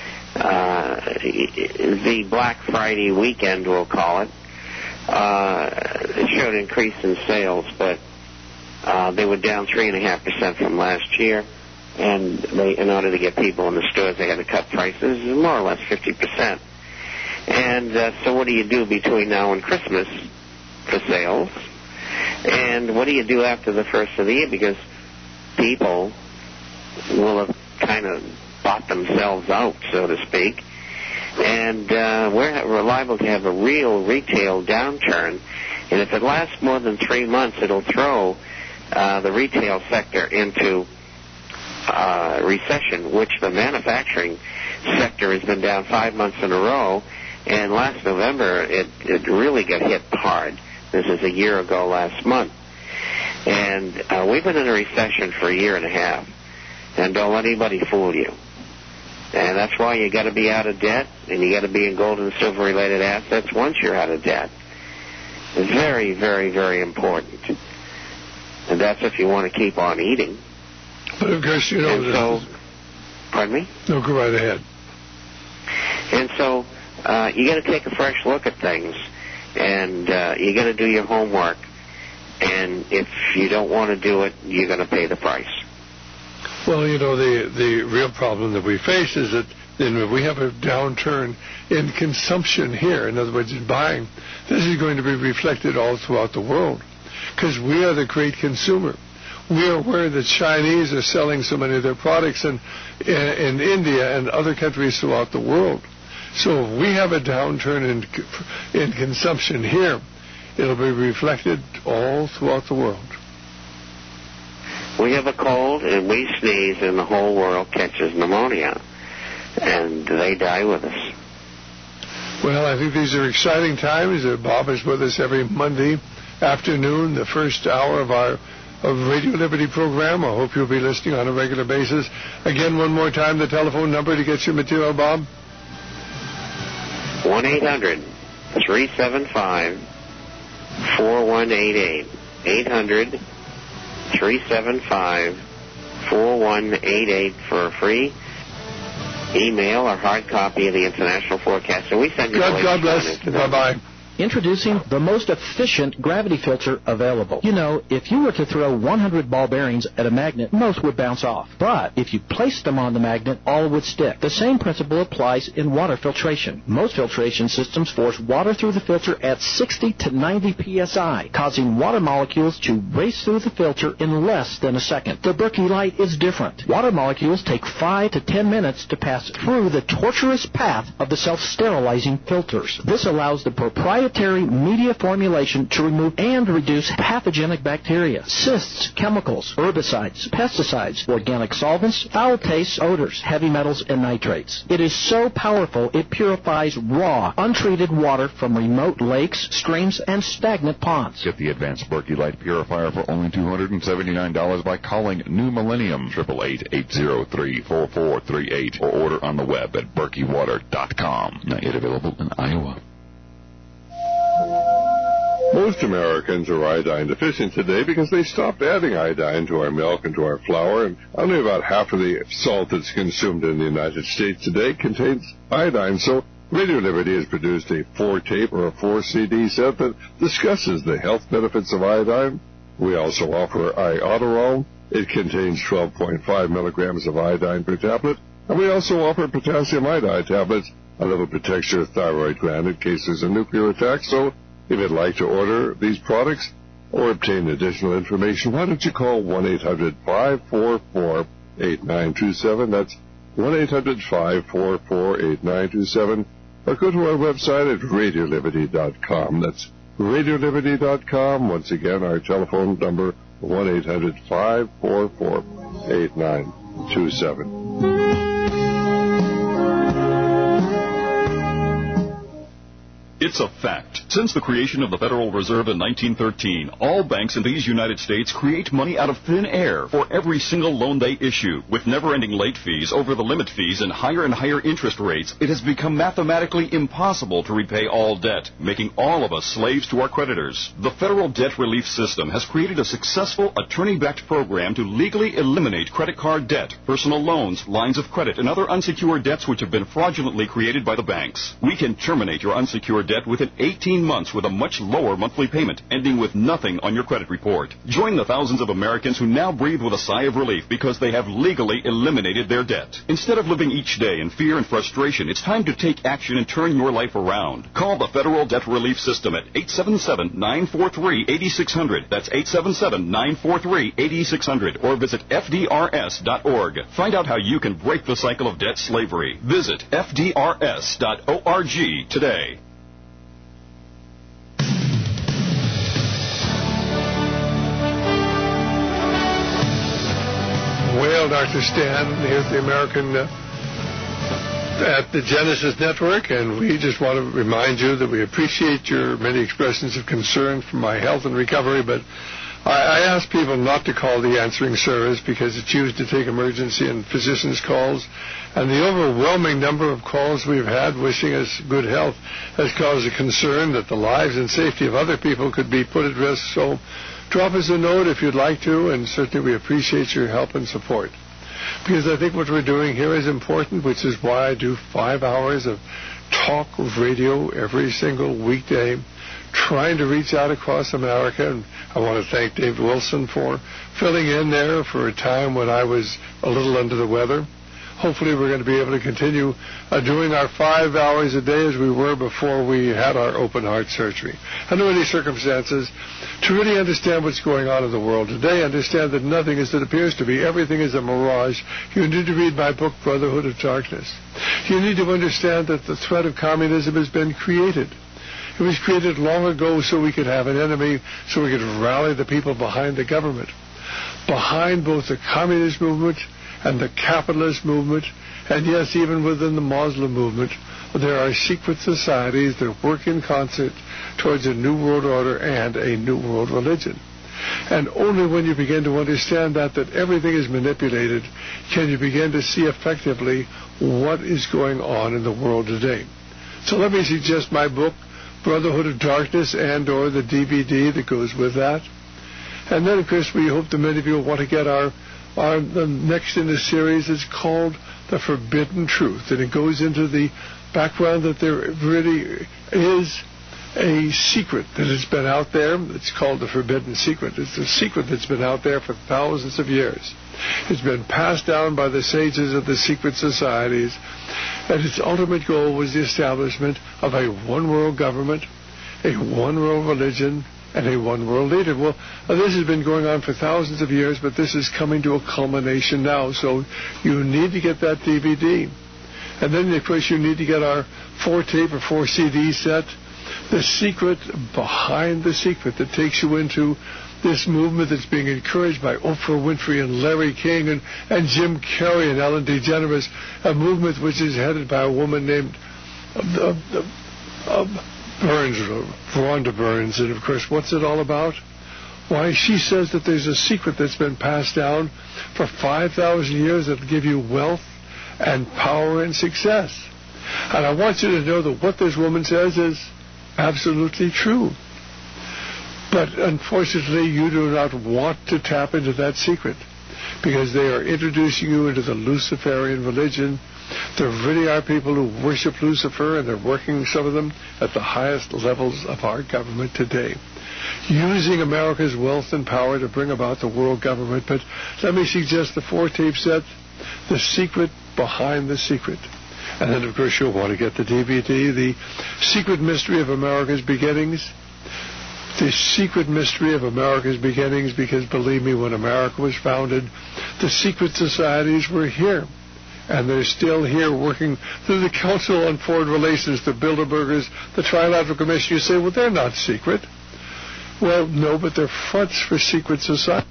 The Black Friday weekend, we'll call it, it showed an increase in sales, but they were down 3.5% from last year. And in order to get people in the stores, they had to cut prices more or less 50%. And so what do you do between now and Christmas for sales? And what do you do after the first of the year? Because people will have kind of bought themselves out, so to speak. And we're liable to have a real retail downturn. And if it lasts more than 3 months, it'll throw the retail sector into recession, which the manufacturing sector has been down 5 months in a row. And last November, it really got hit hard. This is a year ago last month. And we've been in a recession for 1.5 years. And don't let anybody fool you. And that's why you got to be out of debt, and you got to be in gold and silver related assets once you're out of debt. It's very, very, very important. And that's if you want to keep on eating. But of course, you know. And so, pardon me? No, go right ahead. And so, you got to take a fresh look at things, and you got to do your homework. And if you don't want to do it, you're going to pay the price. Well, you know, the real problem that we face is that we have a downturn in consumption here. In other words, in buying. This is going to be reflected all throughout the world because we are the great consumer. We are aware that Chinese are selling so many of their products in India and other countries throughout the world. So if we have a downturn in consumption here, it'll be reflected all throughout the world. We have a cold and we sneeze and the whole world catches pneumonia. And they die with us. Well, I think these are exciting times. Bob is with us every Monday afternoon, the first hour of our Radio Liberty program. I hope you'll be listening on a regular basis. Again, one more time, the telephone number to get your material, Bob. 1-800-375-4188. 800-375-4188 for a free email or hard copy of the International Forecaster. We send you God bless. Bye-bye. Introducing the most efficient gravity filter available. You know, if you were to throw 100 ball bearings at a magnet, most would bounce off. But if you placed them on the magnet, all would stick. The same principle applies in water filtration. Most filtration systems force water through the filter at 60 to 90 psi, causing water molecules to race through the filter in less than a second. The Berkey Light is different. Water molecules take 5 to 10 minutes to pass through the tortuous path of the self-sterilizing filters. This allows the proprietary proprietary media formulation to remove and reduce pathogenic bacteria, cysts, chemicals, herbicides, pesticides, organic solvents, foul tastes, odors, heavy metals, and nitrates. It is so powerful it purifies raw, untreated water from remote lakes, streams, and stagnant ponds. Get the advanced Berkey Light Purifier for only $279 by calling New Millennium 888-803-4438 or order on the web at berkeywater.com. Not yet available in Iowa. Most Americans are iodine deficient today because they stopped adding iodine to our milk and to our flour, and only about half of the salt that's consumed in the United States today contains iodine. So Radio Liberty has produced a 4-tape or a 4-CD set that discusses the health benefits of iodine. We also offer Iodoral. It contains 12.5 milligrams of iodine per tablet. And we also offer potassium iodide tablets, a little protects your thyroid gland in case there's a nuclear attack. So if you'd like to order these products or obtain additional information, why don't you call 1-800-544-8927. That's 1-800-544-8927. Or go to our website at radioliberty.com. That's radioliberty.com. Once again, our telephone number, 1-800-544-8927. It's a fact. Since the creation of the Federal Reserve in 1913, all banks in these United States create money out of thin air for every single loan they issue. With never-ending late fees, over-the-limit fees, and higher interest rates, it has become mathematically impossible to repay all debt, making all of us slaves to our creditors. The Federal Debt Relief System has created a successful attorney-backed program to legally eliminate credit card debt, personal loans, lines of credit, and other unsecured debts which have been fraudulently created by the banks. We can terminate your unsecured debt within 18 months with a much lower monthly payment, ending with nothing on your credit report. Join the thousands of Americans who now breathe with a sigh of relief because they have legally eliminated their debt. Instead of living each day in fear and frustration, it's time to take action and turn your life around. Call the Federal Debt Relief System at 877-943-8600. That's 877-943-8600. Or visit FDRS.org. Find out how you can break the cycle of debt slavery. Visit FDRS.org today. Well, Dr. Stan, here's the American at the Genesis Network, and we just want to remind you that we appreciate your many expressions of concern for my health and recovery, but I ask people not to call the answering service because it's used to take emergency and physicians' calls, and the overwhelming number of calls we've had wishing us good health has caused a concern that the lives and safety of other people could be put at risk. So drop us a note if you'd like to, and certainly we appreciate your help and support. Because I think what we're doing here is important, which is why I do 5 hours of talk radio every single weekday, trying to reach out across America. And I want to thank Dave Wilson for filling in there for a time when I was a little under the weather. Hopefully we're going to be able to continue doing our 5 hours a day as we were before we had our open heart surgery. Under any circumstances, to really understand what's going on in the world today, understand that nothing is as it appears to be. Everything is a mirage. You need to read my book, Brotherhood of Darkness. You need to understand that the threat of communism has been created. It was created long ago so we could have an enemy, so we could rally the people behind the government. Behind both the communist movement and the capitalist movement, and yes, even within the Muslim movement, there are secret societies that work in concert towards a new world order and a new world religion. And only when you begin to understand that everything is manipulated can you begin to see effectively what is going on in the world today. So let me suggest my book, Brotherhood of Darkness, and or the DVD that goes with that. And then, of course, we hope that many of you will want to get the next in the series is called The Forbidden Truth, and it goes into the background that there really is a secret that has been out there. It's called the Forbidden Secret. It's a secret that's been out there for thousands of years. It's been passed down by the sages of the secret societies, and its ultimate goal was the establishment of a one-world government, a one-world religion, and a one-world leader. Well, this has been going on for thousands of years, but this is coming to a culmination now, so you need to get that DVD. And then, of course, you need to get our 4-tape or 4-CD set the secret behind the secret that takes you into this movement that's being encouraged by Oprah Winfrey and Larry King and Jim Carrey and Ellen DeGeneres, a movement which is headed by a woman named Burns, Rhonda Burns. And, of course, what's it all about? Why, she says that there's a secret that's been passed down for 5,000 years that will give you wealth and power and success. And I want you to know that what this woman says is absolutely true. But unfortunately, you do not want to tap into that secret because they are introducing you into the Luciferian religion. There really are people who worship Lucifer, and they're working, some of them, at the highest levels of our government today, using America's wealth and power to bring about the world government. But let me suggest the 4-tape set, The Secret Behind the Secret. And then, of course, you'll want to get the DVD, The Secret Mystery of America's Beginnings. The secret mystery of America's beginnings, because believe me, when America was founded, the secret societies were here. And they're still here working through the Council on Foreign Relations, the Bilderbergers, the Trilateral Commission. You say, well, they're not secret. Well, no, but they're fronts for secret society.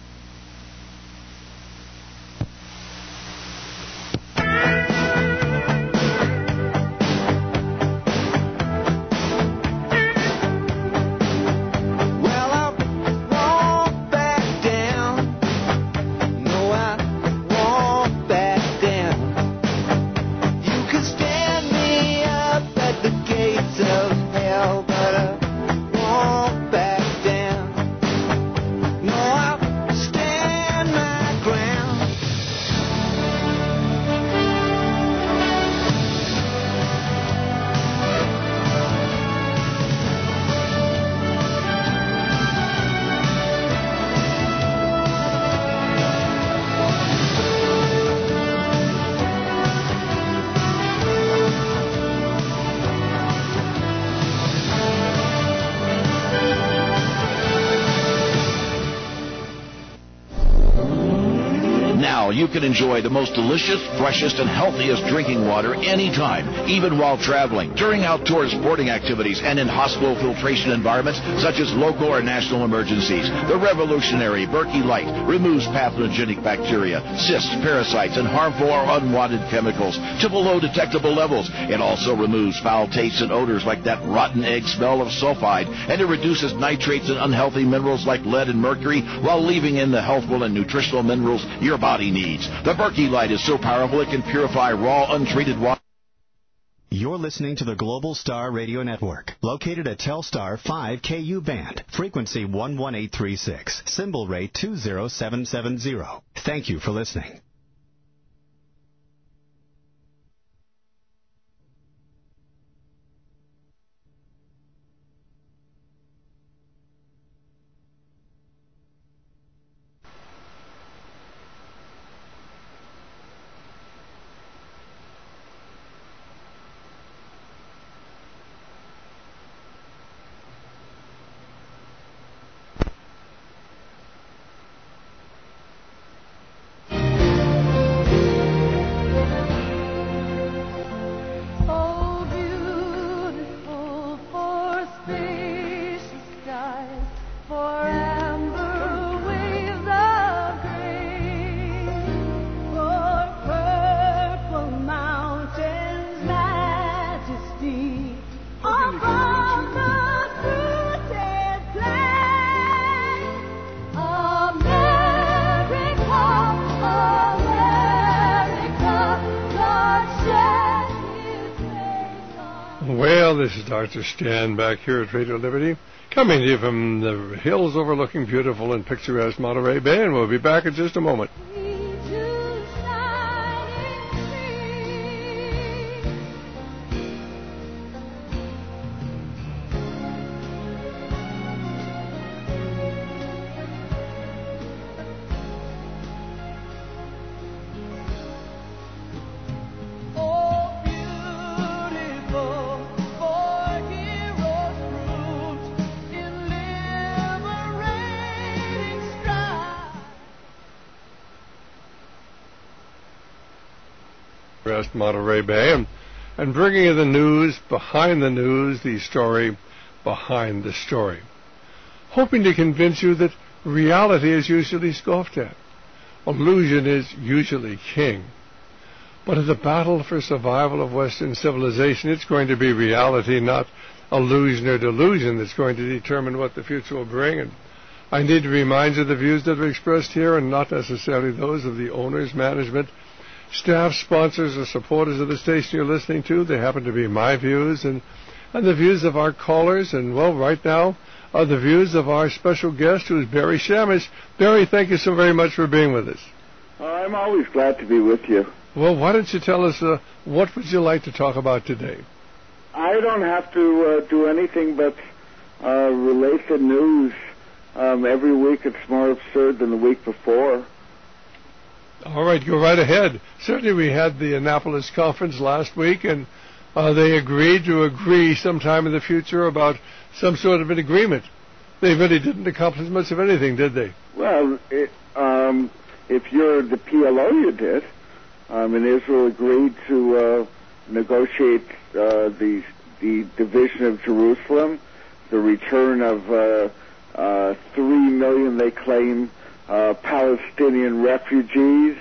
You can enjoy the most delicious, freshest, and healthiest drinking water anytime, even while traveling, during outdoor sporting activities, and in hospital filtration environments such as local or national emergencies. The revolutionary Berkey Light removes pathogenic bacteria, cysts, parasites, and harmful or unwanted chemicals to below detectable levels. It also removes foul tastes and odors like that rotten egg smell of sulfide, and it reduces nitrates and unhealthy minerals like lead and mercury while leaving in the healthful and nutritional minerals your body needs. The Berkey Light is so powerful it can purify raw, untreated water. You're listening to the Global Star Radio Network, located at Telstar 5KU band, frequency 11836, symbol rate 20770. Thank you for listening. Well, this is Dr. Stan back here at Radio Liberty, coming to you from the hills overlooking beautiful and picturesque Monterey Bay, and we'll be back in just a moment. Monterey Bay, and and bringing you the news, the story behind the story. Hoping to convince you that reality is usually scoffed at. Illusion is usually king. But in the battle for survival of Western civilization, it's going to be reality, not illusion or delusion, that's going to determine what the future will bring. And I need to remind you the views that are expressed here are not necessarily those of the owners, management, staff, sponsors, or supporters of the station you're listening to. They happen to be my views and the views of our callers. And, well, right now are the views of our special guest, who is Barry Shamish. Barry, thank you so very much for being with us. I'm always glad to be with you. Well, why don't you tell us what would you like to talk about today? I don't have to do anything but relate the news. Every week it's more absurd than the week before. All right, go right ahead. Certainly we had the Annapolis conference last week, and they agreed to agree sometime in the future about some sort of an agreement. They really didn't accomplish much of anything, did they? Well, if you're the PLO, you did. And Israel agreed to negotiate the division of Jerusalem, the return of 3 million, they claim, Palestinian refugees.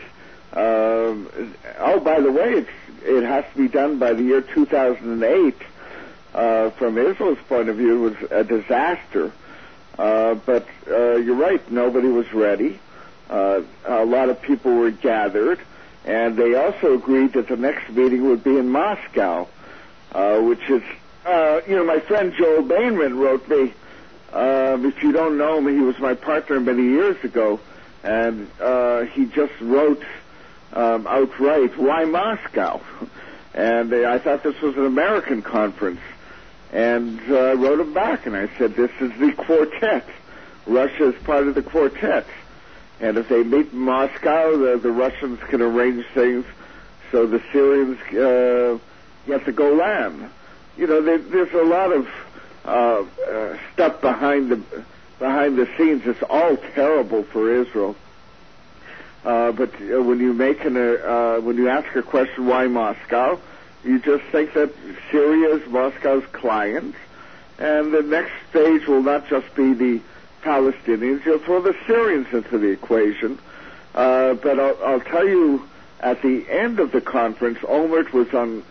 By the way, it has to be done by the year 2008. From Israel's point of view, it was a disaster. But you're right, nobody was ready. A lot of people were gathered, and they also agreed that the next meeting would be in Moscow, which is, my friend Joel Bainman wrote me. If you don't know him, he was my partner many years ago, and he just wrote outright, "Why Moscow?" And I thought this was an American conference. And I wrote him back, and I said, this is the quartet. Russia is part of the quartet. And if they meet in Moscow, the Russians can arrange things so the Syrians get the Golan. There's a lot of stuff behind the scenes. It's all terrible for Israel. But when you ask a question, why Moscow, you just think that Syria is Moscow's client, and the next stage will not just be the Palestinians. You'll throw the Syrians into the equation. But I'll tell you, at the end of the conference, Olmert was on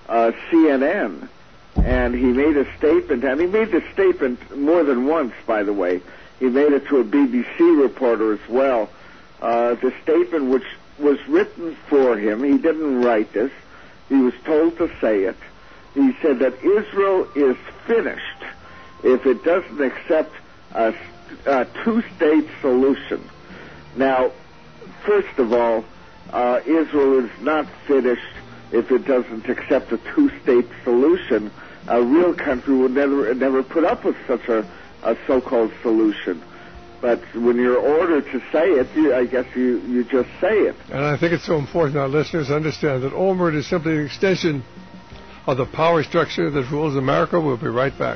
CNN, and he made a statement, and he made the statement more than once, by the way. He made it to a BBC reporter as well. The statement, which was written for him, he didn't write this, he was told to say it. He said that Israel is finished if it doesn't accept a two-state solution. Now, first of all, Israel is not finished if it doesn't accept a two-state solution. A real country would never put up with such a so-called solution. But when you're ordered to say it, I guess you just say it. And I think it's so important our listeners understand that Olmert is simply an extension of the power structure that rules America. We'll be right back.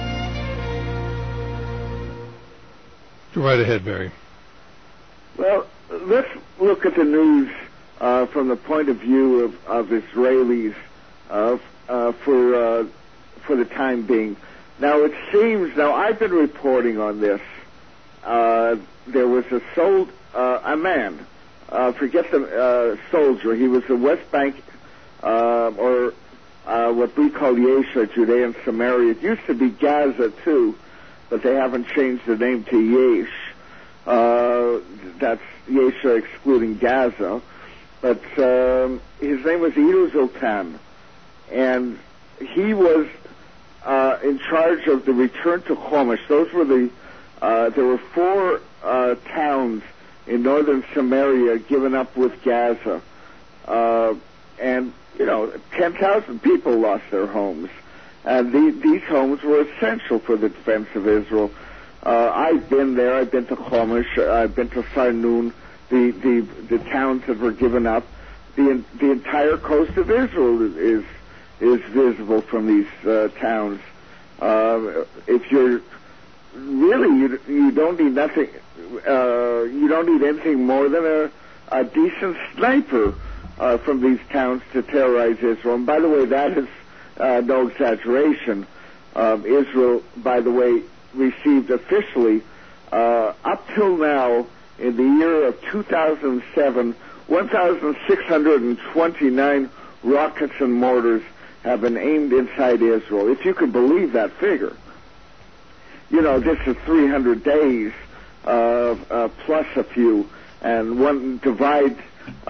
Go right ahead, Barry. Well, let's look at the news from the point of view of Israelis for the time being. Now, it seems, I've been reporting on this. There was a man, forget the soldier, he was the West Bank, or what we call Yesha, Judea and Samaria. It used to be Gaza, too, but they haven't changed the name to Yesh. That's Yesha excluding Gaza. But his name was Edo Zoltan, and he was in charge of the return to Chumash. Those were there were 4 towns in northern Samaria given up with Gaza. And, 10,000 people lost their homes. And these homes were essential for the defense of Israel. I've been there. I've been to Chumash. I've been to Sarnoon, the towns that were given up. The entire coast of Israel is visible from these towns. If you're really, you don't need nothing. You don't need anything more than a decent sniper from these towns to terrorize Israel. And by the way, that is no exaggeration. Israel, by the way, received officially, up till now, in the year of 2007, 1,629 rockets and mortars have been aimed inside Israel. If you can believe that figure. You know, this is 300 days plus a few, and one divide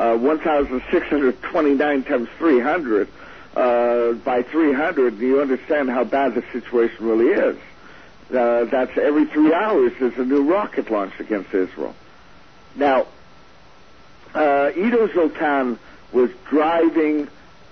1,629 times 300 by 300, you understand how bad the situation really is. That's every 3 hours there's a new rocket launched against Israel. Now, Ido Zoltan was driving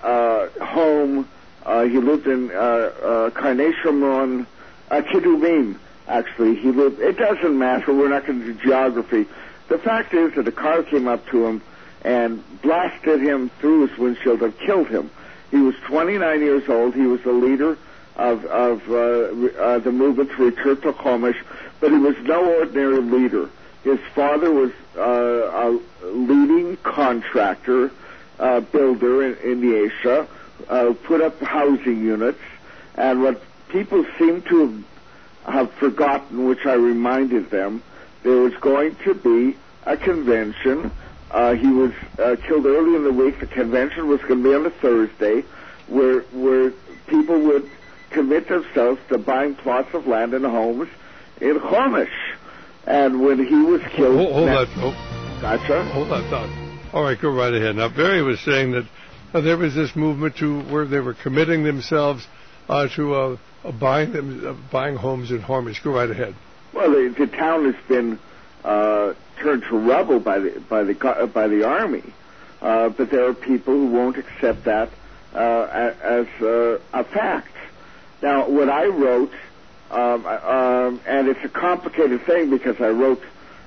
home. He lived in Karnei Shomron, Kiduvim, actually. He lived. It doesn't matter. We're not going to do geography. The fact is that a car came up to him and blasted him through his windshield and killed him. He was 29 years old. He was the leader of the movement to return to Chumash, but he was no ordinary leader. His father was a leading contractor, builder in the Asia, put up housing units, and what people seem to have forgotten, which I reminded them, there was going to be a convention. He was killed early in the week. The convention was going to be on a Thursday, where people would commit themselves to buying plots of land and homes in Chumash. And when he was killed... Hold that. Gotcha. Hold that thought. All right, go right ahead. Now, Barry was saying that there was this movement to where they were committing themselves to buying homes in Chumash. Go right ahead. Well, the town has been turned to rubble by the army, but there are people who won't accept that as a fact. Now, what I wrote, and it's a complicated thing because I wrote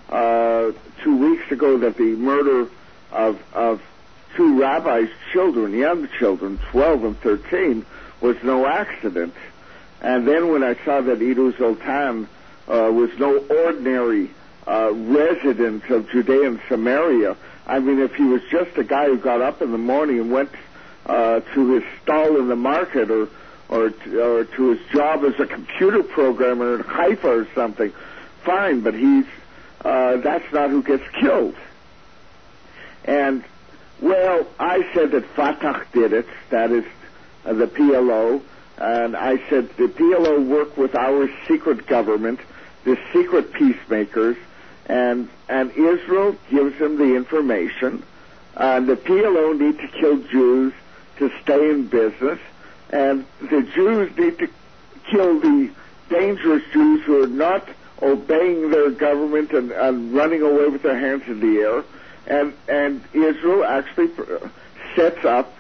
2 weeks ago that the murder of two rabbis' children, young children, 12 and 13, was no accident. And then when I saw that Ido Zoltan was no ordinary resident of Judea and Samaria, I mean, if he was just a guy who got up in the morning and went to his stall in the market or to his job as a computer programmer in Haifa or something, fine, but that's not who gets killed. And, well, I said that Fatah did it, that is the PLO, and I said the PLO worked with our secret government, the secret peacemakers, and Israel gives them the information. The PLO need to kill Jews to stay in business, and the Jews need to kill the dangerous Jews who are not obeying their government and running away with their hands in the air. And Israel actually sets up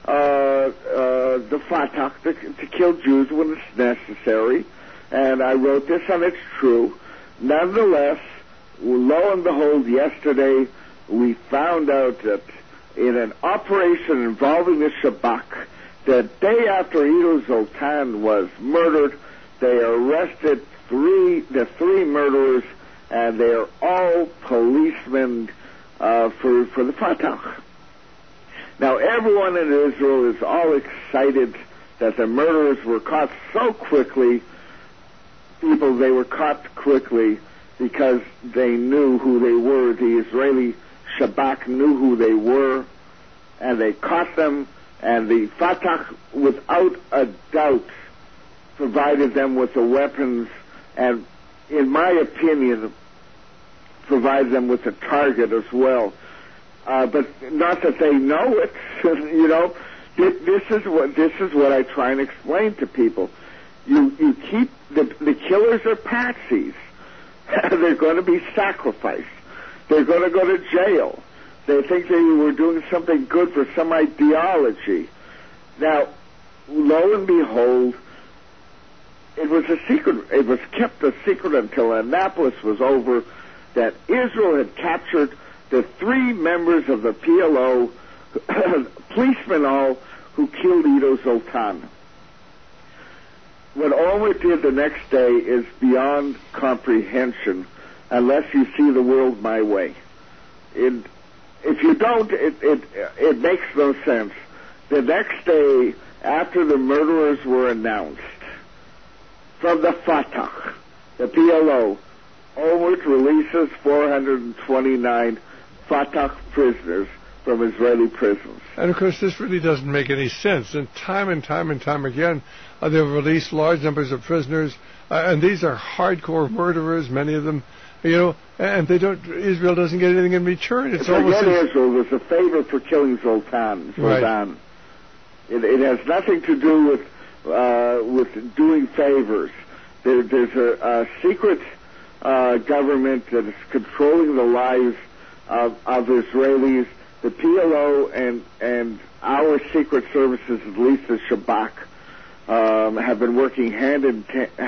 the Fatah to kill Jews when it's necessary. And I wrote this, and it's true. Nonetheless, lo and behold, yesterday we found out that in an operation involving the Shabak, the day after Ido Zoltan was murdered, they arrested the three murderers, and they are all policemen for the Fatah. Now, everyone in Israel is all excited that the murderers were caught so quickly. They were caught quickly because they knew who they were. The Israeli Shabak knew who they were, and they caught them, and the Fatah, without a doubt, provided them with the weapons, and, in my opinion, provided them with a target as well. But not that they know it. You know, this is what I try and explain to people. You keep the killers are patsies. They're going to be sacrificed. They're going to go to jail. They think they were doing something good for some ideology. Now, lo and behold, it was a secret. It was kept a secret until Annapolis was over that Israel had captured the three members of the PLO, policemen all, who killed Ido Zoltan. What Olmert did the next day is beyond comprehension, unless you see the world my way. if you don't, it makes no sense. The next day, after the murderers were announced, from the Fatah, the PLO, Olmert releases 429 Fatah prisoners from Israeli prisons. And of course, this really doesn't make any sense. And time again, they've released large numbers of prisoners, and these are hardcore murderers, many of them, and they don't. Israel doesn't get anything in return. It's almost Israel was a favor for killing Zoltan. Right. It has nothing to do with doing favors. There's a secret government that is controlling the lives of Israelis. The PLO and our secret services, at least the Shabak, have been working hand in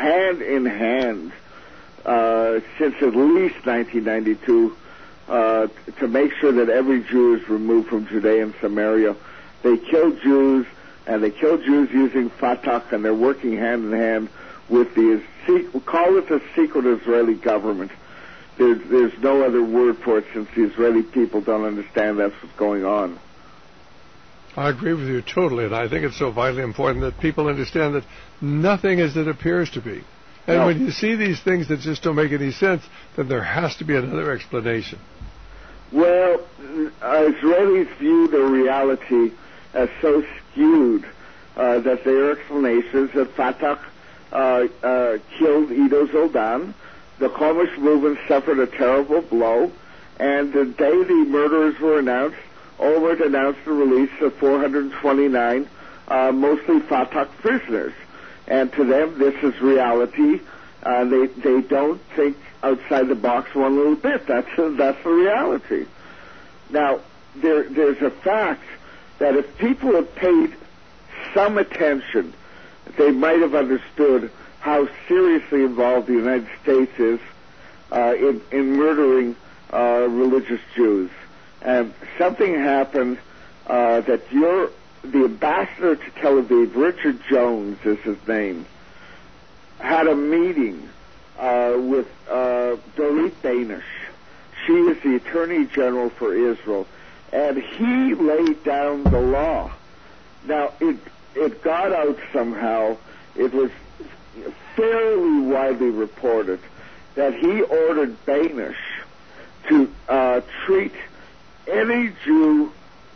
hand since at least 1992 to make sure that every Jew is removed from Judea and Samaria. They kill Jews, and they kill Jews using Fatah, and they're working hand in hand with call it the secret Israeli government. There's no other word for it, since the Israeli people don't understand that's what's going on. I agree with you totally, and I think it's so vitally important that people understand that nothing is as it appears to be. And when you see these things that just don't make any sense, then there has to be another explanation. Well, Israelis view the reality as so skewed that their explanations that Fatah killed Ido Zoldan. The Qamish movement suffered a terrible blow, and the day the murders were announced, Olmert announced the release of 429 mostly Fatah prisoners. And to them, this is reality. They don't think outside the box one little bit. That's the reality. Now, there's a fact that if people had paid some attention, they might have understood how seriously involved the United States is in murdering religious Jews. And something happened that the ambassador to Tel Aviv, Richard Jones is his name, had a meeting with Dorit Banish. She is the Attorney General for Israel, and he laid down the law. Now, it got out somehow. It was fairly widely reported that he ordered Banish to treat any Jew,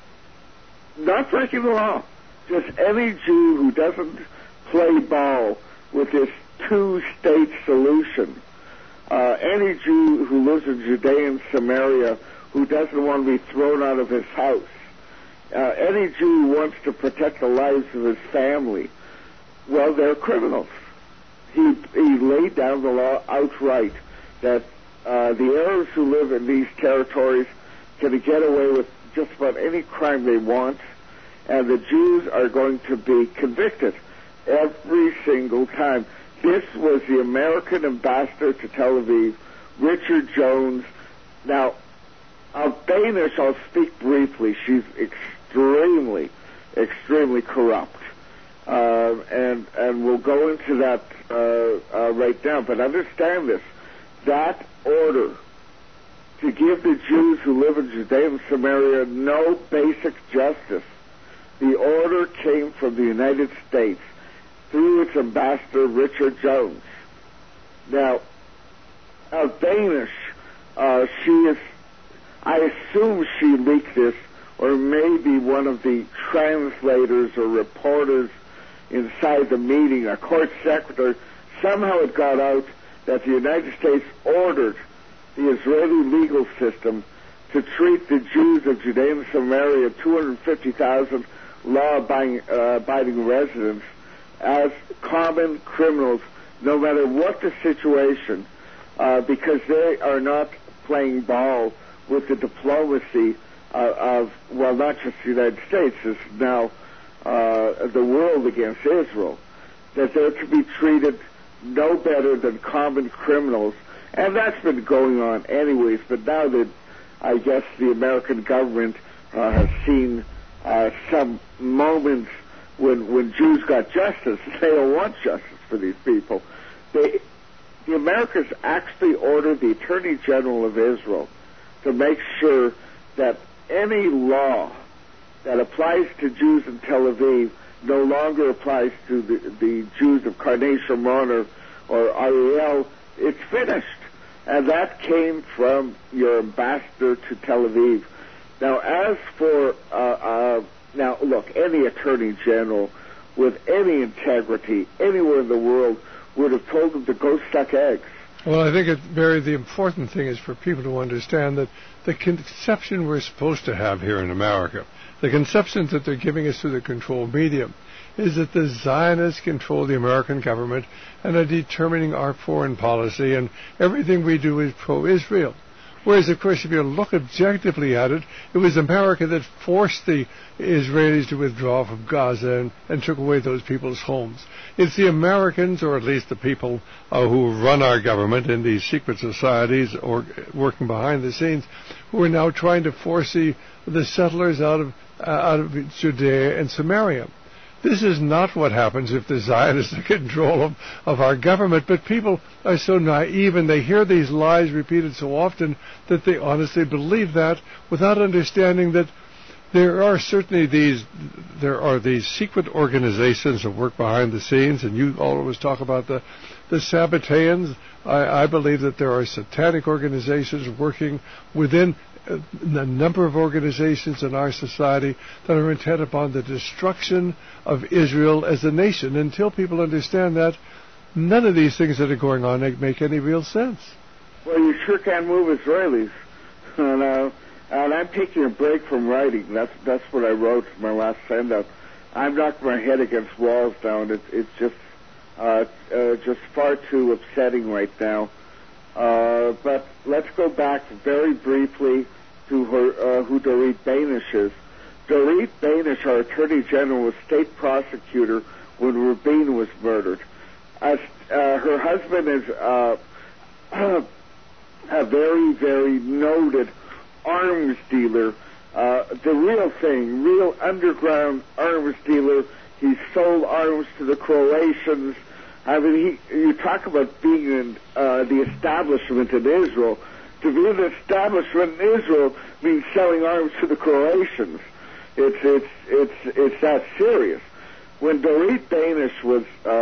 not breaking the law, just any Jew who doesn't play ball with this two-state solution, any Jew who lives in Judea and Samaria who doesn't want to be thrown out of his house, any Jew who wants to protect the lives of his family, well, they're criminals. He laid down the law outright that the Arabs who live in these territories can get away with just about any crime they want, and the Jews are going to be convicted every single time. This was the American ambassador to Tel Aviv, Richard Jones. Now, of Banish, I'll speak briefly. She's extremely, extremely corrupt. And we'll go into that right now. But understand this. That order to give the Jews who live in Judea and Samaria no basic justice, the order came from the United States through its ambassador, Richard Jones. Now, Banish, she is, I assume she leaked this, or maybe one of the translators or reporters inside the meeting, a court secretary. Somehow it got out that the United States ordered the Israeli legal system to treat the Jews of Judea and Samaria, 250,000 law-abiding residents, as common criminals, no matter what the situation, because they are not playing ball with the diplomacy of, well, not just the United States, it's now the world against Israel, that they're to be treated no better than common criminals. And that's been going on anyways, but now that I guess the American government has seen some moments when Jews got justice, they don't want justice for these people. The Americans actually ordered the Attorney General of Israel to make sure that any law that applies to Jews in Tel Aviv no longer applies to the Jews of Karnei Shimon or Ariel. It's finished. And that came from your ambassador to Tel Aviv. Now, as for, now, look, any attorney general with any integrity anywhere in the world would have told them to go suck eggs. Well, I think, Barry, the important thing is for people to understand that the conception we're supposed to have here in America, the conception that they're giving us through the controlled media, is that the Zionists control the American government and are determining our foreign policy, and everything we do is pro-Israel. Whereas, of course, if you look objectively at it, it was America that forced the Israelis to withdraw from Gaza and took away those people's homes. It's the Americans, or at least the people who run our government in these secret societies or working behind the scenes, who are now trying to force the settlers out of Judea and Samaria. This is not what happens if the Zionists are in control of our government, but people are so naive and they hear these lies repeated so often that they honestly believe that without understanding that there are these secret organizations that work behind the scenes, and you always talk about the Sabbateans. I believe that there are satanic organizations working within a number of organizations in our society that are intent upon the destruction of Israel as a nation. Until people understand that, none of these things that are going on make any real sense. Well, you sure can move Israelis. And I'm taking a break from writing. That's what I wrote in my last send-out. I've knocked my head against walls now, and it's just far too upsetting right now. But let's go back very briefly to who Dorit Banish is. Dorit Banish, our Attorney General, was state prosecutor when Rabin was murdered. Her husband is a very, very noted arms dealer, the real thing, real underground arms dealer. He sold arms to the Croatians. I mean, you talk about being in the establishment in Israel. To be in the establishment in Israel means selling arms to the Croatians. It's that serious. When Dorit Banish was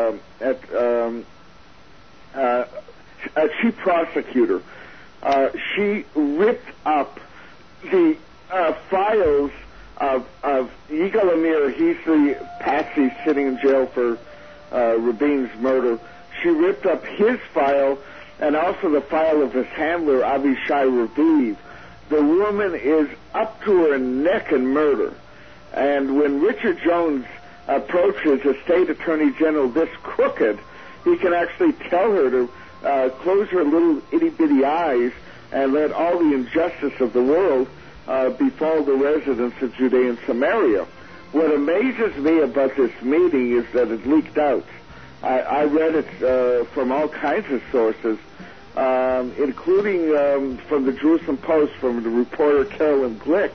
a chief prosecutor, she ripped up the files of Yigal Amir. He's the patsy sitting in jail for Rabin's murder. She ripped up his file and also the file of his handler, Avishai Raviv. The woman is up to her neck in murder. And when Richard Jones approaches a state attorney general this crooked, he can actually tell her to close her little itty-bitty eyes and let all the injustice of the world befall the residents of Judea and Samaria. What amazes me about this meeting is that it leaked out. I read it from all kinds of sources, including from the Jerusalem Post, from the reporter Carolyn Glick.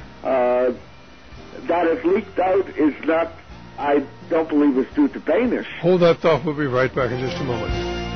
That is leaked out is not, I don't believe, is due to Banish. Hold that thought. We'll be right back in just a moment.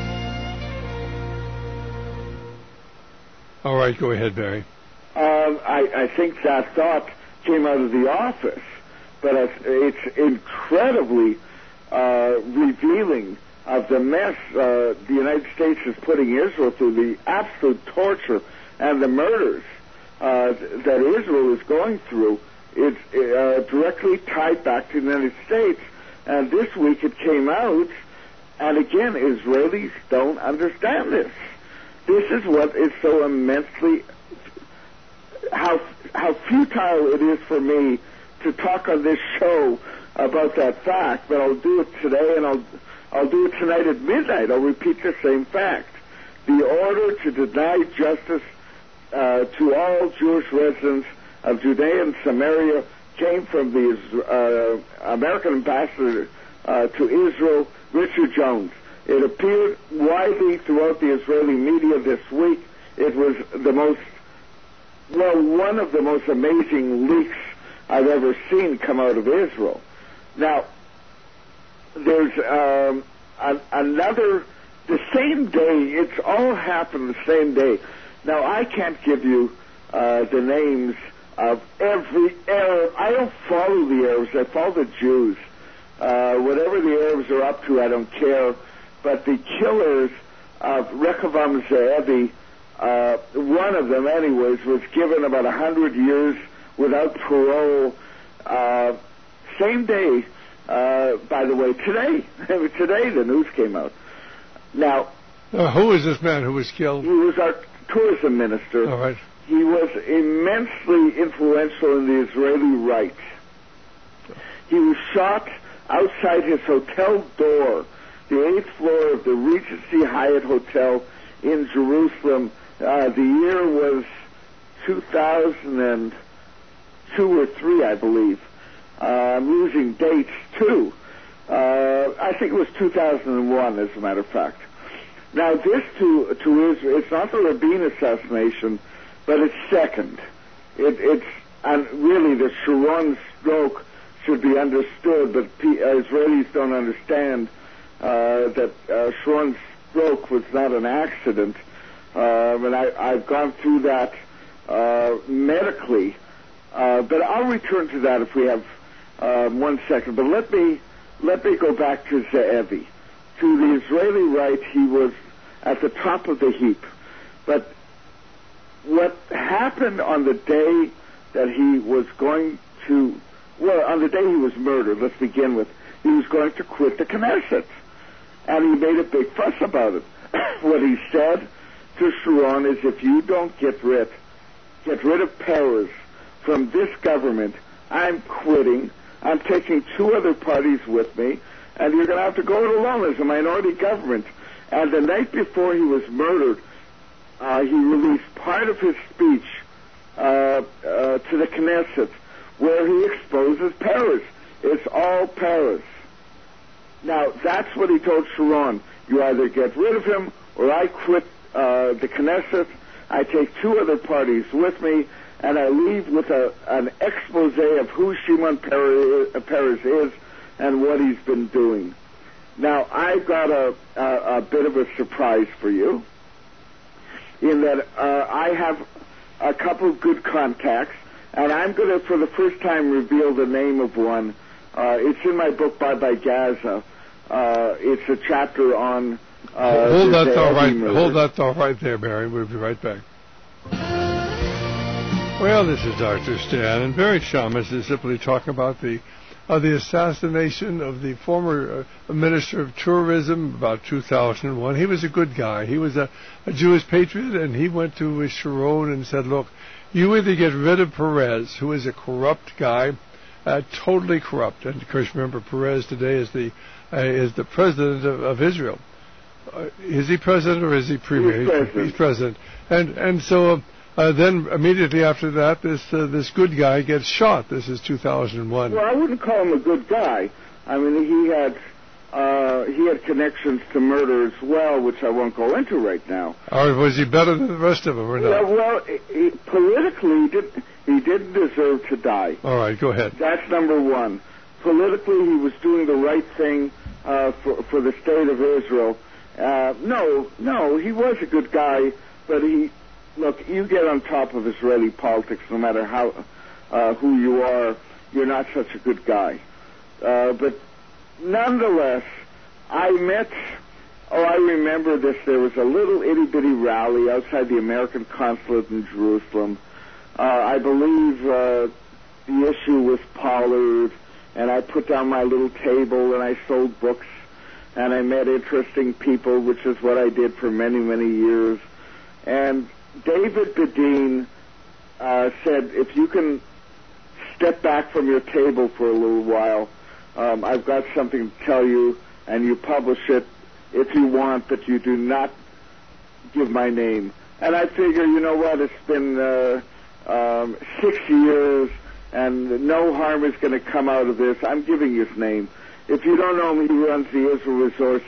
All right, go ahead, Barry. I think that thought came out of the office, but it's incredibly revealing of the mess the United States is putting Israel through, the absolute torture and the murders that Israel is going through. It's directly tied back to the United States, and this week it came out, and again, Israelis don't understand this. This is what is so immensely, how futile it is for me to talk on this show about that fact, but I'll do it today, and I'll do it tonight at midnight. I'll repeat the same fact. The order to deny justice to all Jewish residents of Judea and Samaria came from the American ambassador to Israel, Richard Jones. It appeared widely throughout the Israeli media this week. It was one of the most amazing leaks I've ever seen come out of Israel. Now, there's the same day, it's all happened the same day. Now, I can't give you the names of every Arab. I don't follow the Arabs. I follow the Jews. Whatever the Arabs are up to, I don't care. But the killers of Rechavam Ze'evi, one of them, anyways, was given about 100 years without parole. Same day, by the way, today. Today the news came out. Now, who is this man who was killed? He was our tourism minister. All right. He was immensely influential in the Israeli right. He was shot outside his hotel door, the 8th floor of the Regency Hyatt Hotel in Jerusalem. The year was 2002 or 3, I believe. I'm losing dates, too. I think it was 2001, as a matter of fact. Now, this to Israel, it's not the Rabin assassination, but it's second. It's really the Sharon stroke should be understood, but Israelis don't understand that Sharon's stroke was not an accident. And I've gone through that medically, but I'll return to that if we have 1 second. But let me go back to Ze'evi. To the Israeli right, he was at the top of the heap. But what happened on the day that he was going to, on the day he was murdered, let's begin with, he was going to quit the Knesset. And he made a big fuss about it. What he said to Sharon is, if you don't get rid of Peres from this government, I'm quitting. I'm taking 2 other parties with me, and you're going to have to go it alone as a minority government. And the night before he was murdered, he released part of his speech to the Knesset, where he exposes Peres. It's all Peres. Now, that's what he told Sharon. You either get rid of him, or I quit the Knesset, I take 2 other parties with me, and I leave with an expose of who Shimon Peres is and what he's been doing. Now, I've got a bit of a surprise for you, in that I have a couple of good contacts, and I'm going to, for the first time, reveal the name of one. It's in my book, Bye Bye Gaza. It's a chapter on... Hold that thought right there, Barry. We'll be right back. Well, this is Dr. Stan, and Barry Shamus is simply talking about the assassination of the former Minister of Tourism about 2001. He was a good guy. He was a Jewish patriot, and he went to Sharon and said, look, you either get rid of Peres, who is a corrupt guy, totally corrupt. And, of course, remember, Peres today is the president of Israel. Is he president or is he premier? He's president. And so then immediately after that, this good guy gets shot. This is 2001. Well, I wouldn't call him a good guy. I mean, he had connections to murder as well, which I won't go into right now. Or was he better than the rest of them, or not? Well, politically, he didn't deserve to die. All right, go ahead. That's number one. Politically, he was doing the right thing for the state of Israel. No, he was a good guy, but look, you get on top of Israeli politics, no matter who you are, you're not such a good guy. But nonetheless, I remember this. There was a little itty-bitty rally outside the American consulate in Jerusalem. I believe the issue was Pollard, and I put down my little table, and I sold books, and I met interesting people, which is what I did for many, many years. And David Bedin said, if you can step back from your table for a little while, I've got something to tell you, and you publish it if you want, but you do not give my name. And I figure, you know what, it's been 6 years, and no harm is going to come out of this. I'm giving his name. If you don't know him, he runs the Israel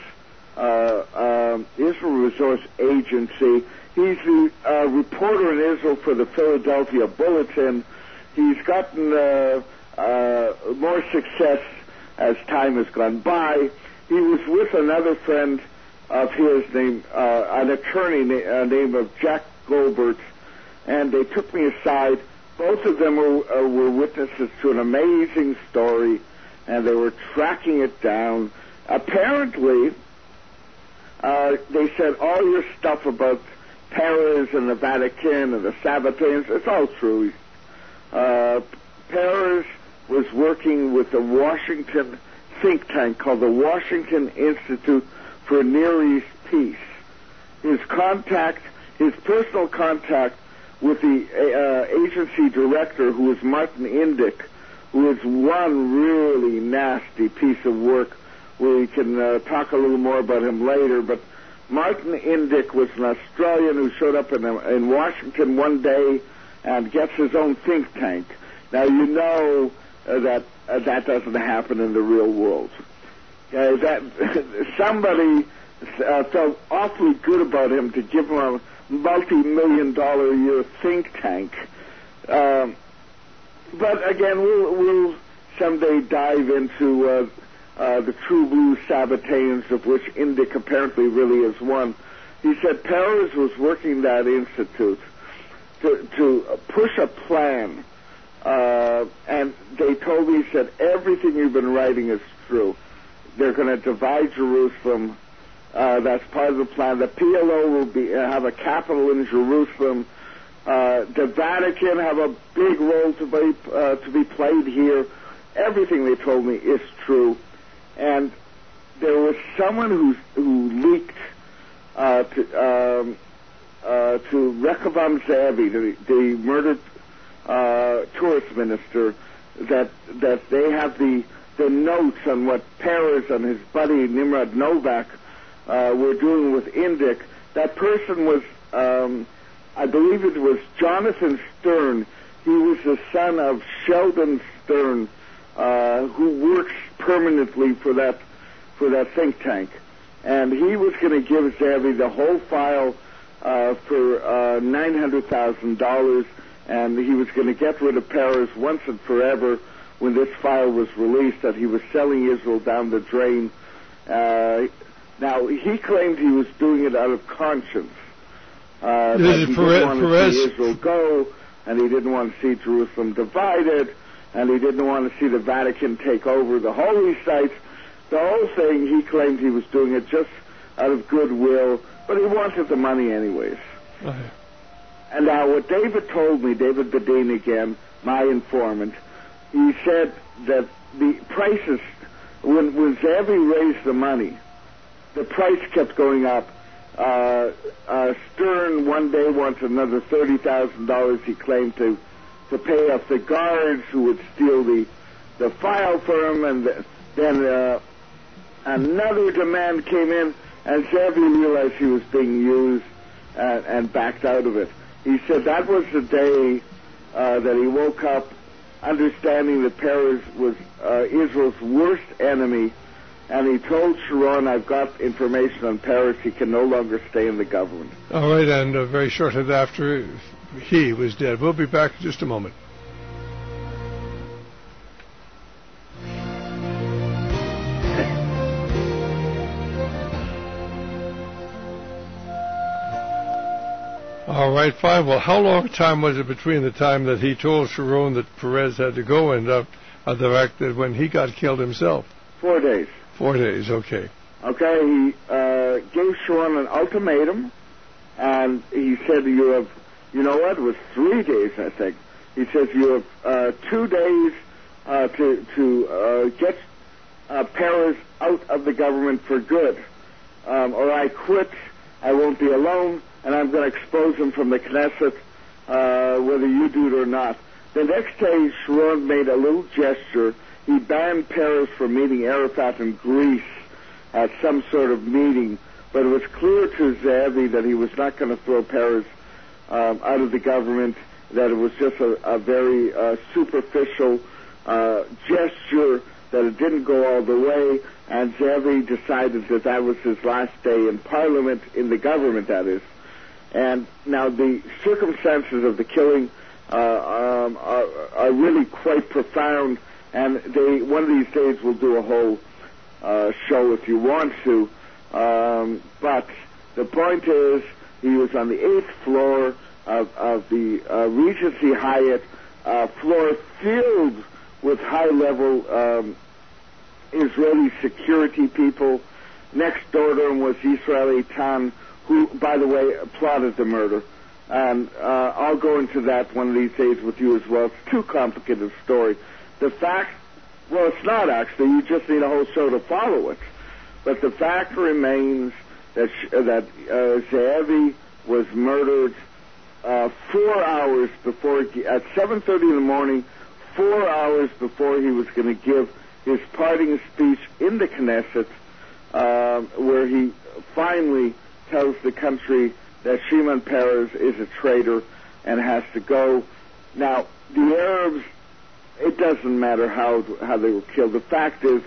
Resource Agency. He's the reporter in Israel for the Philadelphia Bulletin. He's gotten more success as time has gone by. He was with another friend of his, an attorney named of Jack Goldberg, and they took me aside Both of them were witnesses to an amazing story, and they were tracking it down. Apparently, they said all your stuff about Peres and the Vatican and the Sabbateans, it's all true. Peres was working with the Washington think tank called the Washington Institute for Near East Peace. His personal contact with the agency director, who was Martin Indyk, who is one really nasty piece of work. We can talk a little more about him later, but Martin Indyk was an Australian who showed up in Washington one day and gets his own think tank. Now, you know that doesn't happen in the real world. Somebody felt awfully good about him to give him a multi-million-dollar a year think tank. But again, we'll someday dive into the true blue Sabbateans, of which Indyk apparently really is one. He said Peres was working that institute to push a plan, and they told me, he said, everything you've been writing is true. They're going to divide Jerusalem. That's part of the plan. The PLO will have a capital in Jerusalem. The Vatican have a big role to be played here. Everything they told me is true. And there was someone who leaked to Rehoboam Ze'evi, the murdered tourist minister, that they have the notes on what Peres and his buddy Nimrod Novak were doing with Indyk. That person was, I believe it was Jonathan Stern. He was the son of Sheldon Stern, who works permanently for that think tank. And he was going to give Ze'evi the whole file for $900,000, and he was going to get rid of Peres once and forever when this file was released, that he was selling Israel down the drain. Now, he claimed he was doing it out of conscience. That he didn't want to see Israel go, and he didn't want to see Jerusalem divided, and he didn't want to see the Vatican take over the holy sites. The whole thing, he claimed he was doing it just out of goodwill, but he wanted the money anyways. Okay. And now what David told me, David Bedin again, my informant, he said that the prices, when Ze'evi raised the money, the price kept going up. Stern one day wants another $30,000, he claimed, to pay off the guards who would steal the file for him, and then another demand came in, and Ze'evi realized he was being used and backed out of it. He said that was the day that he woke up understanding that Peres was Israel's worst enemy, and he told Sharon, I've got information on Peres, he can no longer stay in the government. All right, and very shortly after he was dead. We'll be back in just a moment. All right, fine. Well, how long time was it between the time that he told Sharon that Peres had to go and the fact that when he got killed himself? 4 days. 4 days, okay. Okay, he gave Sharon an ultimatum, and he said, you know what, it was 3 days, I think. He says, you have 2 days to get Peres out of the government for good, or I quit, I won't be alone, and I'm going to expose him from the Knesset, whether you do it or not. The next day, Sharon made a little gesture. He banned Peres from meeting Arafat in Greece at some sort of meeting, but it was clear to Ze'evi that he was not going to throw Peres out of the government, that it was just a very superficial gesture, that it didn't go all the way, and Ze'evi decided that that was his last day in Parliament, in the government, that is. And now the circumstances of the killing are really quite profound, and one of these days we'll do a whole show if you want to. But the point is, he was on the 8th floor of the Regency Hyatt floor filled with high-level Israeli security people. Next door to him was Israel Eitan, who, by the way, plotted the murder. And I'll go into that one of these days with you as well. It's too complicated a story. The fact, well, it's not actually. You just need a whole show to follow it. But the fact remains that Ze'evi was murdered 4 hours before, at 7:30 in the morning, 4 hours before he was going to give his parting speech in the Knesset, where he finally tells the country that Shimon Peres is a traitor and has to go. Now, the Arabs, it doesn't matter how they were killed. The fact is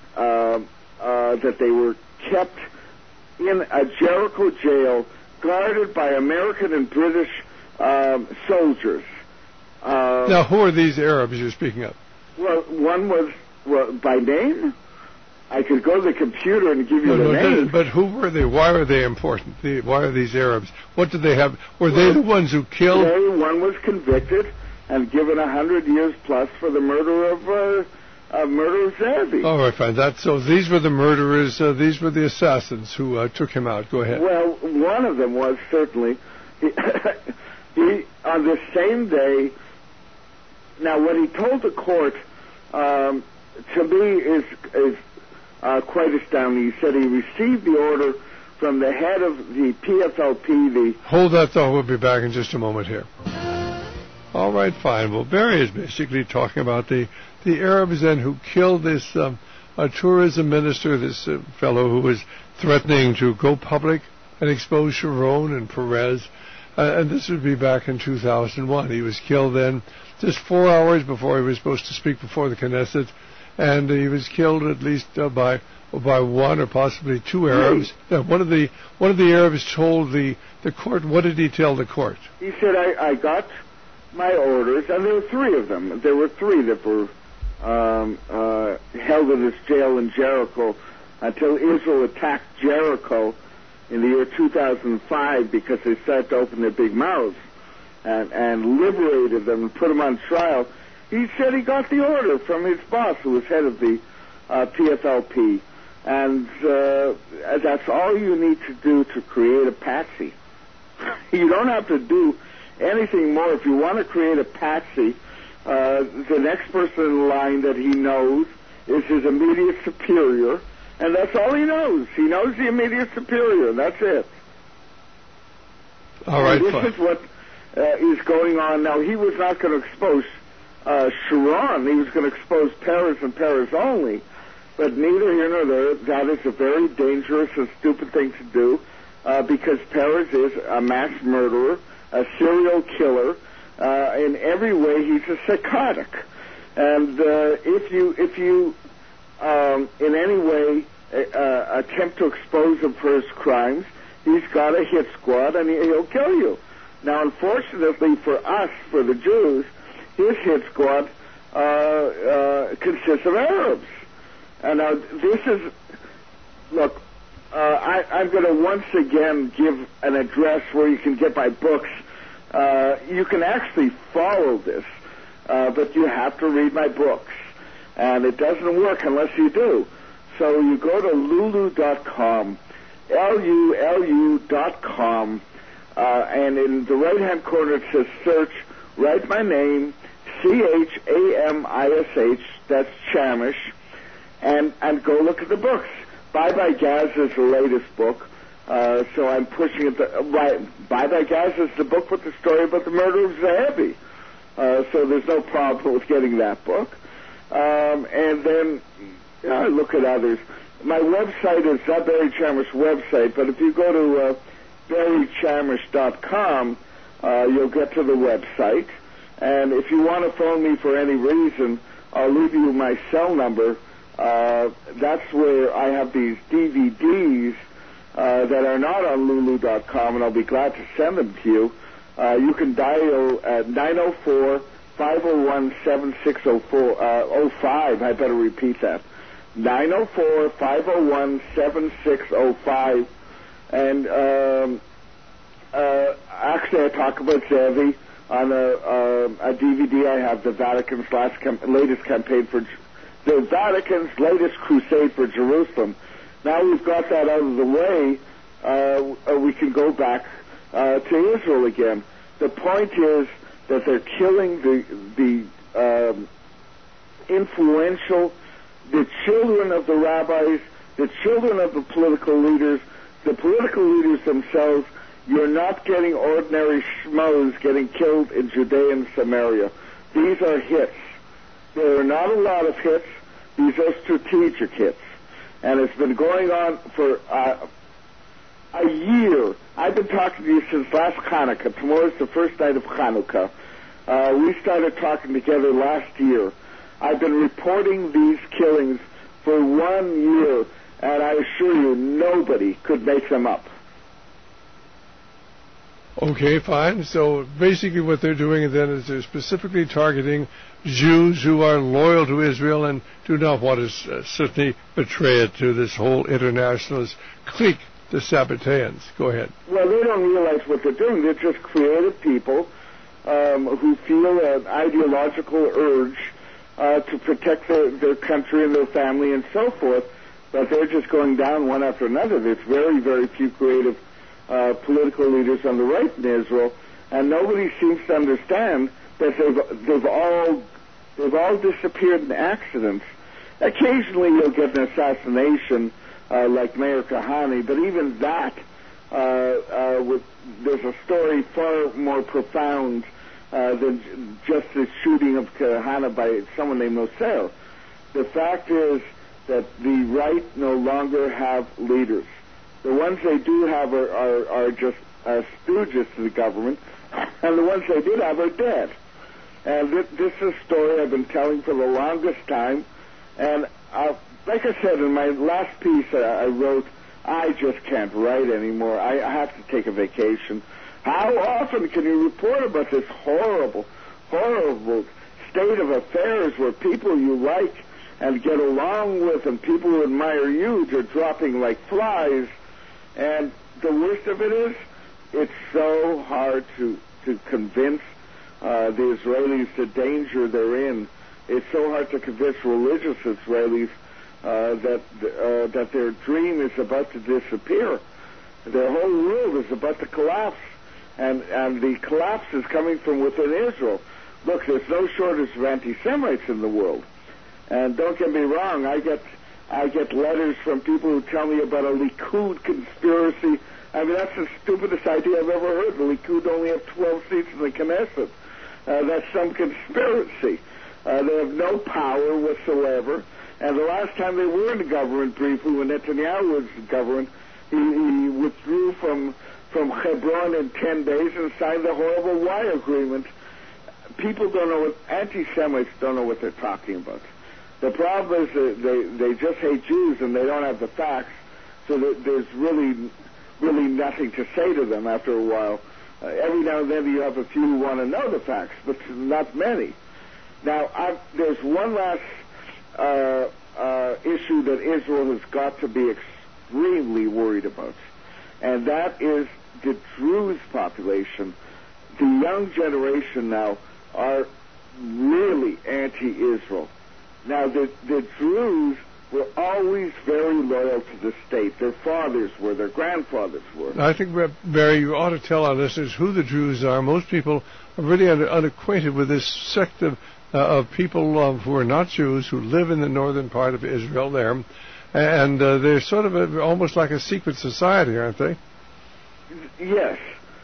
that they were kept in a Jericho jail guarded by American and British soldiers. Now, who are these Arabs you're speaking of? Well, one was by name. I could go to the computer and give you the name. But who were they? Why are they important? Why are these Arabs? What did they have? Were they the ones who killed? One was convicted and given 100 years plus for the murder of Ze'evi. All right, fine. So these were the murderers. These were the assassins who took him out. Go ahead. Well, one of them was certainly he on the same day. Now, what he told the court to me is quite astounding. He said he received the order from the head of the PFLP. Hold that thought. We'll be back in just a moment here. All right, fine. Well, Barry is basically talking about the Arabs then who killed this tourism minister, this fellow who was threatening to go public and expose Sharon and Perez. And this would be back in 2001. He was killed then just 4 hours before he was supposed to speak before the Knesset. And he was killed at least by one or possibly two Arabs. Now, one of the Arabs told the court. What did he tell the court? He said, "I got my orders," and there were three of them. There were three that were held in this jail in Jericho until Israel attacked Jericho in the year 2005 because they started to open their big mouths and liberated them and put them on trial. He said he got the order from his boss, who was head of the PFLP. And that's all you need to do to create a patsy. You don't have to do anything more. If you want to create a patsy, the next person in line that he knows is his immediate superior, and that's all he knows. He knows the immediate superior, and that's it. All right, this is what is going on now. He was not going to expose Sharon. He was going to expose Peres and Peres only, but neither here nor there. That is a very dangerous and stupid thing to do because Peres is a mass murderer, a serial killer. In every way, he's a psychotic. And if you in any way attempt to expose him for his crimes, he's got a hit squad and he'll kill you. Now, unfortunately for us, for the Jews, his hit squad consists of Arabs. And now this is, look, I'm going to once again give an address where you can get my books. You can actually follow this, but you have to read my books. And it doesn't work unless you do. So you go to lulu.com, LULU.com, and in the right-hand corner it says search, write my name, CHAMISH, that's Chamish, and go look at the books. Bye Bye Gaza is the latest book, so I'm pushing it. Bye Bye Gaza is the book with the story about the murder of Ze'evi, so there's no problem with getting that book. And then look at others. My website is not Barry Chamish website, but if you go to barrychamish.com, you'll get to the website. And if you want to phone me for any reason, I'll leave you my cell number. That's where I have these DVDs that are not on Lulu.com, and I'll be glad to send them to you. You can dial at 904-501-7605. I better repeat that. 904-501-7605. And actually, I talk about Ze'evi on a DVD I have, the Vatican's latest campaign for the Vatican's latest crusade for Jerusalem. Now we've got that out of the way, we can go back to Israel again. The point is that they're killing the influential, the children of the rabbis, the children of the political leaders themselves. You're not getting ordinary schmoes getting killed in Judea and Samaria. These are hits. There are not a lot of hits. These are strategic hits. And it's been going on for a year. I've been talking to you since last Hanukkah. Tomorrow's the first night of Hanukkah. We started talking together last year. I've been reporting these killings for 1 year, and I assure you, nobody could make them up. Okay, fine. So basically what they're doing then is they're specifically targeting Jews who are loyal to Israel and do not want to certainly betray it to this whole internationalist clique, the Sabbateans. Go ahead. Well, they don't realize what they're doing. They're just creative people who feel an ideological urge to protect their country and their family and so forth, but they're just going down one after another. There's very, very few creative political leaders on the right in Israel, and nobody seems to understand that they've all disappeared in accidents. Occasionally you'll get an assassination like Meir Kahane, but even that, there's a story far more profound than just the shooting of Kahane by someone named Moser. The fact is that the right no longer have leaders. The ones they do have are just stooges to the government, and the ones they did have are dead. And this is a story I've been telling for the longest time. And like I said in my last piece I wrote, I just can't write anymore. I have to take a vacation. How often can you report about this horrible, horrible state of affairs where people you like and get along with and people who admire you are dropping like flies? And the worst of it is, it's so hard to convince the Israelis the danger they're in. It's so hard to convince religious Israelis that their dream is about to disappear. Their whole world is about to collapse. And the collapse is coming from within Israel. Look, there's no shortage of anti-Semites in the world. And don't get me wrong, I get letters from people who tell me about a Likud conspiracy. I mean, that's the stupidest idea I've ever heard. The Likud only have 12 seats in the Knesset. That's some conspiracy. They have no power whatsoever. And the last time they were in the government briefly, when Netanyahu was in government, he withdrew from Hebron in 10 days and signed the horrible Y agreement. People don't know anti-Semites don't know what they're talking about. The problem is that they just hate Jews and they don't have the facts, so that there's really nothing to say to them after a while. Every now and then you have a few who want to know the facts, but not many. Now, there's one last issue that Israel has got to be extremely worried about, and that is the Druze population. The young generation now are really anti-Israel. Now, the Druze were always very loyal to the state. Their fathers were, their grandfathers were. I think, Barry, you ought to tell our listeners who the Druze are. Most people are really unacquainted with this sect of people who are not Jews, who live in the northern part of Israel there. And they're sort of almost like a secret society, aren't they? Yes.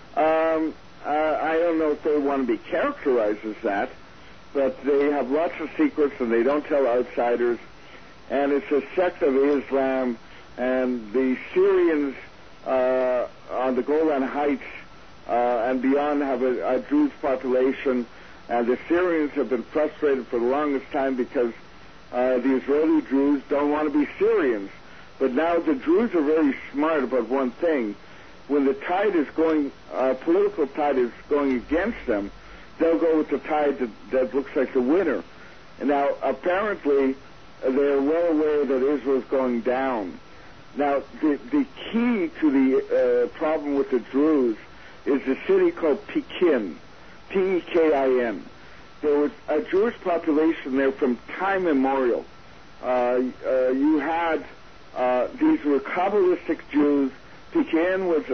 I don't know if they want to be characterized as that, but they have lots of secrets and they don't tell outsiders. And it's a sect of Islam, and the Syrians on the Golan Heights and beyond have a Druze population, and the Syrians have been frustrated for the longest time because the Israeli Druze don't want to be Syrians. But now the Druze are very smart about one thing. When the tide is going, political tide is going against them, they'll go with the tide that looks like the winner. And now, apparently, they're well aware that Israel is going down. Now, the key to the problem with the Druze is a city called Pekin. Pekin. There was a Jewish population there from time immemorial. You had these were Kabbalistic Jews. Pekin was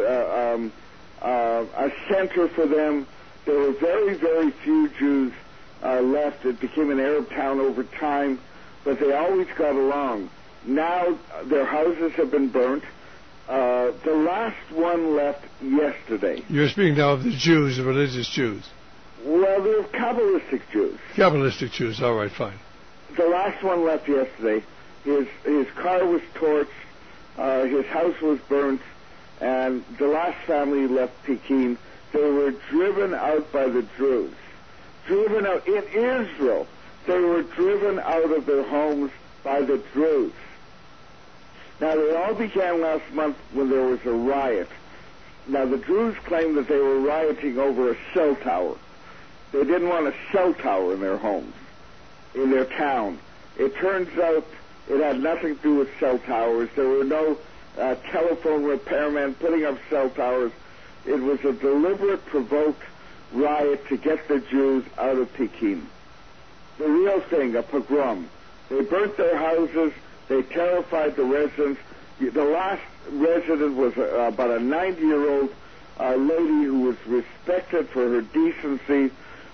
a center for them. There were very, very few Jews left. It became an Arab town over time, but they always got along. Now their houses have been burnt. The last one left yesterday. You're speaking now of the Jews, the religious Jews. Well, they're Kabbalistic Jews. Kabbalistic Jews, all right, fine. The last one left yesterday. His car was torched, his house was burnt, and the last family left Pekin. They were driven out by the Druze. Driven out in Israel. They were driven out of their homes by the Druze. Now, it all began last month when there was a riot. Now, the Druze claimed that they were rioting over a cell tower. They didn't want a cell tower in their homes, in their town. It turns out it had nothing to do with cell towers. There were no telephone repairmen putting up cell towers. It was a deliberate, provoked riot to get the Jews out of Pekin. The real thing, a pogrom. They burnt their houses. They terrified the residents. The last resident was about a 90-year-old lady who was respected for her decency.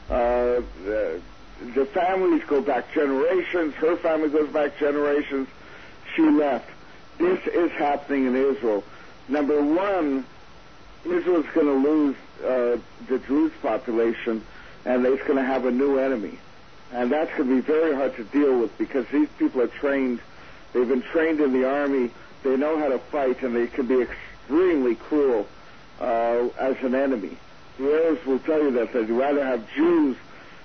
The families go back generations. Her family goes back generations. She left. This is happening in Israel. Number one, Israel's going to lose the Druze population, and it's going to have a new enemy. And that's going to be very hard to deal with because these people are trained. They've been trained in the army. They know how to fight, and they can be extremely cruel as an enemy. The Arabs will tell you that they'd rather have Jews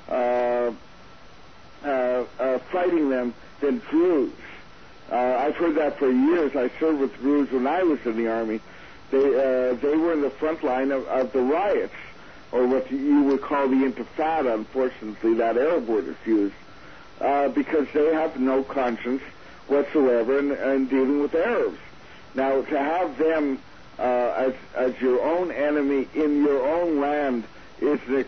fighting them than Druze. I've heard that for years. I served with Druze when I was in the army. They were in the front line of the riots, or what you would call the Intifada. Unfortunately, that Arab word is used because they have no conscience whatsoever in dealing with Arabs. Now, to have them as your own enemy in your own land is an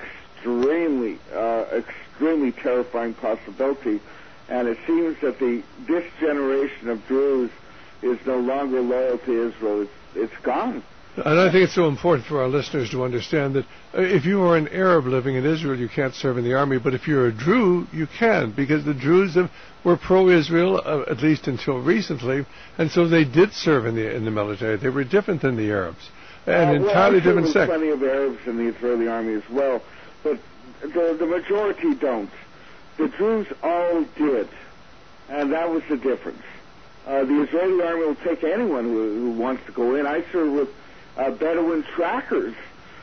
extremely terrifying possibility. And it seems that this generation of Druze is no longer loyal to Israel. It's gone. And I think it's so important for our listeners to understand that if you are an Arab living in Israel, you can't serve in the army. But if you're a Drew, you can, because the Druze were pro-Israel, at least until recently, and so they did serve in the military. They were different than the Arabs, and entirely different sect. There were plenty of Arabs in the Israeli army as well, but the majority don't. The Druze all did, and that was the difference. The Israeli army will take anyone who wants to go in. I served with Bedouin trackers.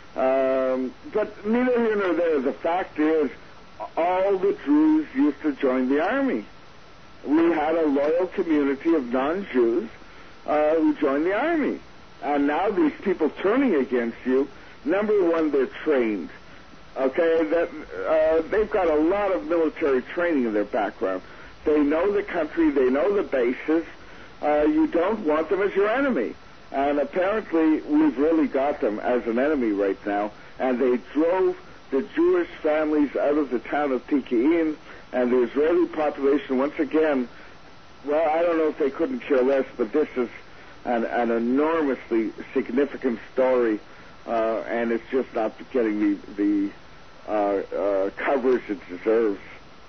But neither here nor there. The fact is, all the Druze used to join the army. We had a loyal community of non-Jews who joined the army. And now these people turning against you, number one, they're trained. Okay, they've got a lot of military training in their background. They know the country. They know the bases. You don't want them as your enemy. And apparently, we've really got them as an enemy right now. And they drove the Jewish families out of the town of Pekin, and the Israeli population, once again, well, I don't know if they couldn't care less, but this is an enormously significant story, and it's just not getting the coverage it deserves.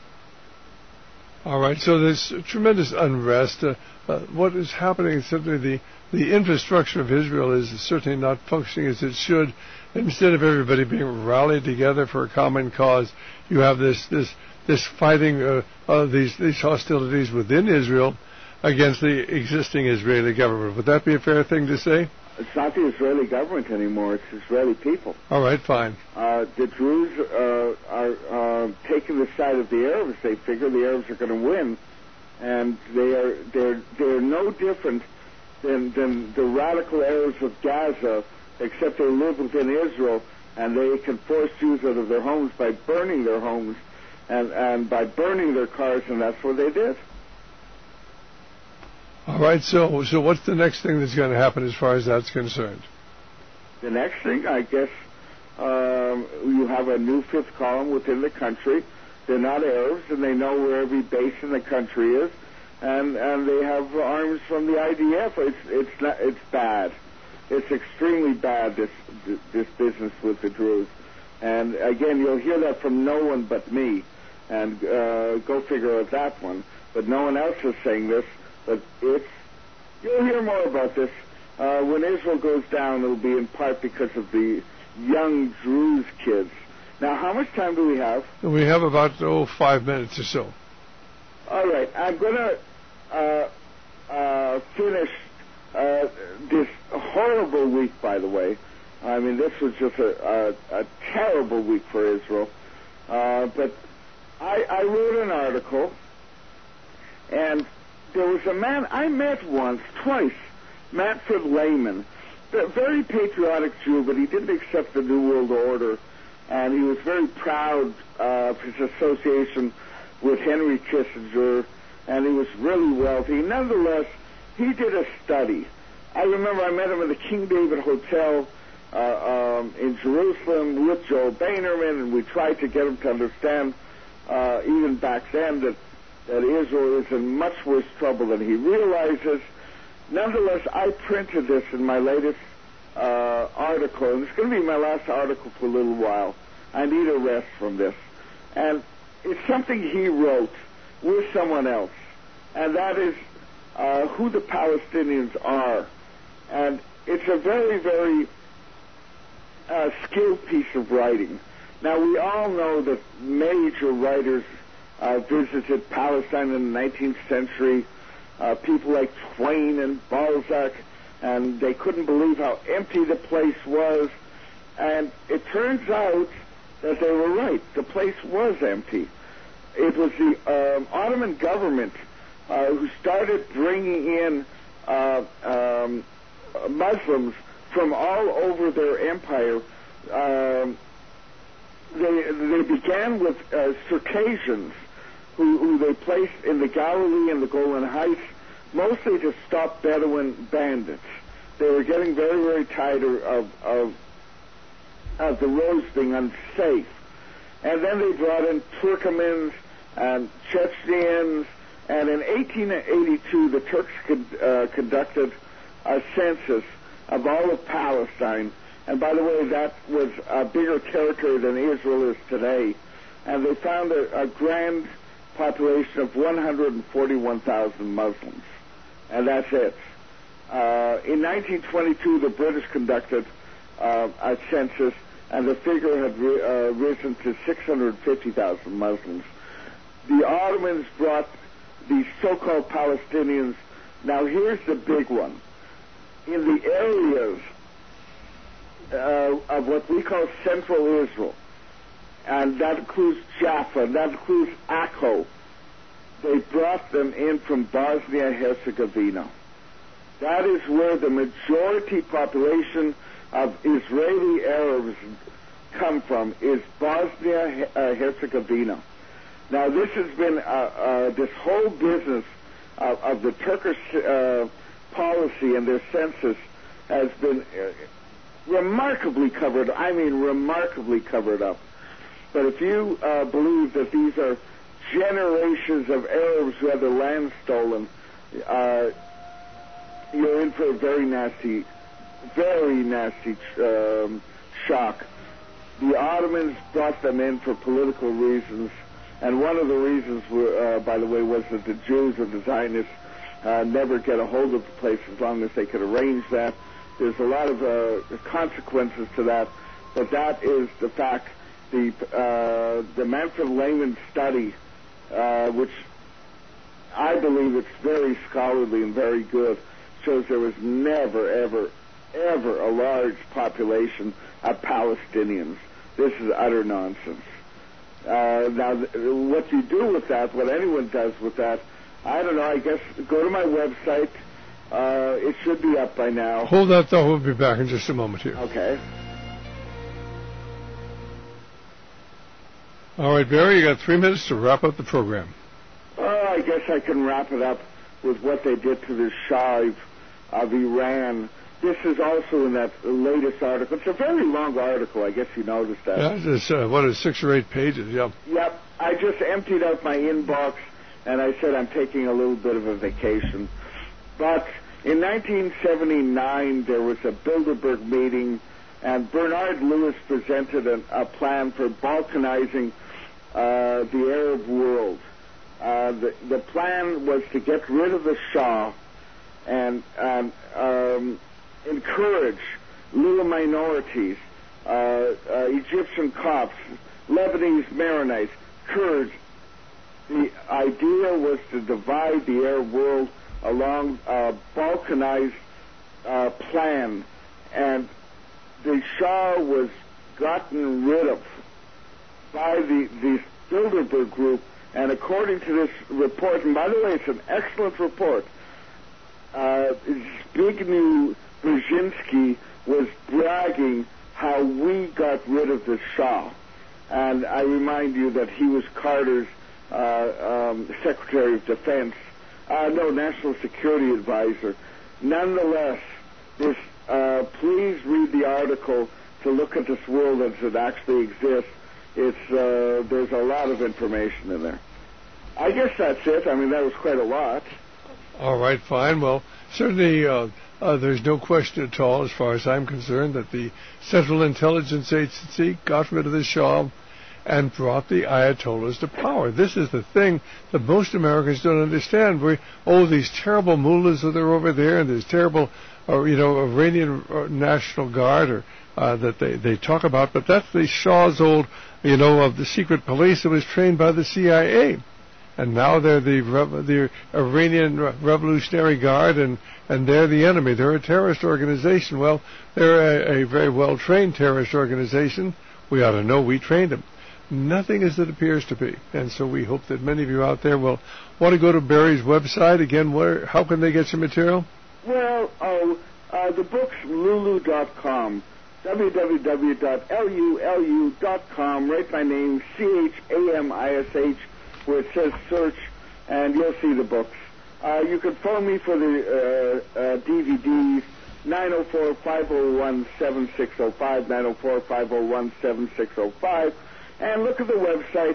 All right, so there's tremendous unrest. What is happening is simply the infrastructure of Israel is certainly not functioning as it should. Instead of everybody being rallied together for a common cause, you have this fighting, these hostilities within Israel against the existing Israeli government. Would that be a fair thing to say? It's not the Israeli government anymore. It's Israeli people. All right, fine. The Druze are taking the side of the Arabs. They figure the Arabs are going to win, and they're no different than the radical Arabs of Gaza, except they live within Israel, and they can force Jews out of their homes by burning their homes and by burning their cars, and that's what they did. All right, so what's the next thing that's going to happen as far as that's concerned? The next thing, I guess, You have a new fifth column within the country. They're not Arabs, and they know where every base in the country is, and they have arms from the IDF. It's bad. It's extremely bad, this business with the Druze. And again, you'll hear that from no one but me, and go figure out that one. But no one else is saying this. But you'll hear more about this. When Israel goes down, it'll be in part because of the young Druze kids. Now, how much time do we have? We have about 5 minutes or so. All right, I'm going to finish this horrible week, by the way. I mean, this was just a terrible week for Israel. But I wrote an article, and there was a man I met twice, Manfred Lehman, a very patriotic Jew, but he didn't accept the New World Order, and he was very proud of his association with Henry Kissinger, and he was really wealthy. Nonetheless, he did a study. I remember I met him at the King David Hotel in Jerusalem with Joel Bainerman, and we tried to get him to understand, even back then, that Israel is in much worse trouble than he realizes. Nonetheless, I printed this in my latest article, and it's going to be my last article for a little while. I need a rest from this. And it's something he wrote with someone else, and that is who the Palestinians are. And it's a very, very skilled piece of writing. Now, we all know that major writers visited Palestine in the 19th century, people like Twain and Balzac, and they couldn't believe how empty the place was. And it turns out that they were right. The place was empty. It was the Ottoman government who started bringing in Muslims from all over their empire. They began with Circassians, who they placed in the Galilee and the Golan Heights, mostly to stop Bedouin bandits. They were getting very, very tired of the roads being unsafe. And then they brought in Turkomans and Chechens, and in 1882 the Turks conducted a census of all of Palestine. And by the way, that was a bigger territory than Israel is today. And they found a grand population of 141,000 Muslims. And that's it. In 1922, the British conducted a census, and the figure had risen to 650,000 Muslims. The Ottomans brought the so-called Palestinians. Now, here's the big one. In the areas of what we call Central Israel, and that includes Jaffa, that includes Akko, they brought them in from Bosnia-Herzegovina. That is where the majority population of Israeli Arabs come from, is Bosnia-Herzegovina. Now, this has been this whole business of the Turkish policy and their census has been remarkably covered. I mean, remarkably covered up. But if you believe that these are generations of Arabs who had their land stolen, you're in for a very nasty shock. The Ottomans brought them in for political reasons, and one of the reasons, by the way, was that the Jews and the Zionists never get a hold of the place as long as they could arrange that. There's a lot of consequences to that, but that is the fact. The Manfred Lehman study, which I believe it's very scholarly and very good, shows there was never, ever, ever a large population of Palestinians. This is utter nonsense. Now, what you do with that, what anyone does with that, I don't know. I guess go to my website. It should be up by now. Hold that thought. We'll be back in just a moment here. Okay. All right, Barry, you got 3 minutes to wrap up the program. I guess I can wrap it up with what they did to the Shah of Iran this is also in that latest article. It's a very long article. I guess you noticed that. Yeah, it's, what is 6 or 8 pages, yeah. Yep. I just emptied out my inbox, and I said I'm taking a little bit of a vacation. But in 1979, there was a Bilderberg meeting, and Bernard Lewis presented a plan for balkanizing the Arab world. The plan was to get rid of the Shah and encourage little minorities, Egyptian Copts, Lebanese Maronites, Kurds. The idea was to divide the Arab world along a balkanized plan, and the Shah was gotten rid of by the Bilderberg group. And according to this report, and by the way, it's an excellent report, Zbigniew Brzezinski was bragging how we got rid of the Shah. And I remind you that he was Carter's Secretary of Defense, National Security Advisor. Nonetheless, please read the article to look at this world as it actually exists. There's a lot of information in there. I guess that's it. I mean, that was quite a lot. All right, fine. Well, certainly there's no question at all, as far as I'm concerned, that the Central Intelligence Agency got rid of the Shah and brought the Ayatollahs to power. This is the thing that most Americans don't understand. These terrible mullahs that are over there, and this terrible, Iranian National Guard, that they talk about, but that's the Shah's old, of the secret police that was trained by the CIA. And now they're the Iranian Revolutionary Guard, and they're the enemy. They're a terrorist organization. Well, they're a very well-trained terrorist organization. We ought to know we trained them. Nothing as it appears to be. And so we hope that many of you out there will want to go to Barry's website. Again, how can they get your material? Well, the book's lulu.com. www.lulu.com. Write my name, CHAMISH, where it says search, and you'll see the books. You can phone me for the DVDs, 904-501-7605, 904-501-7605, and look at the website,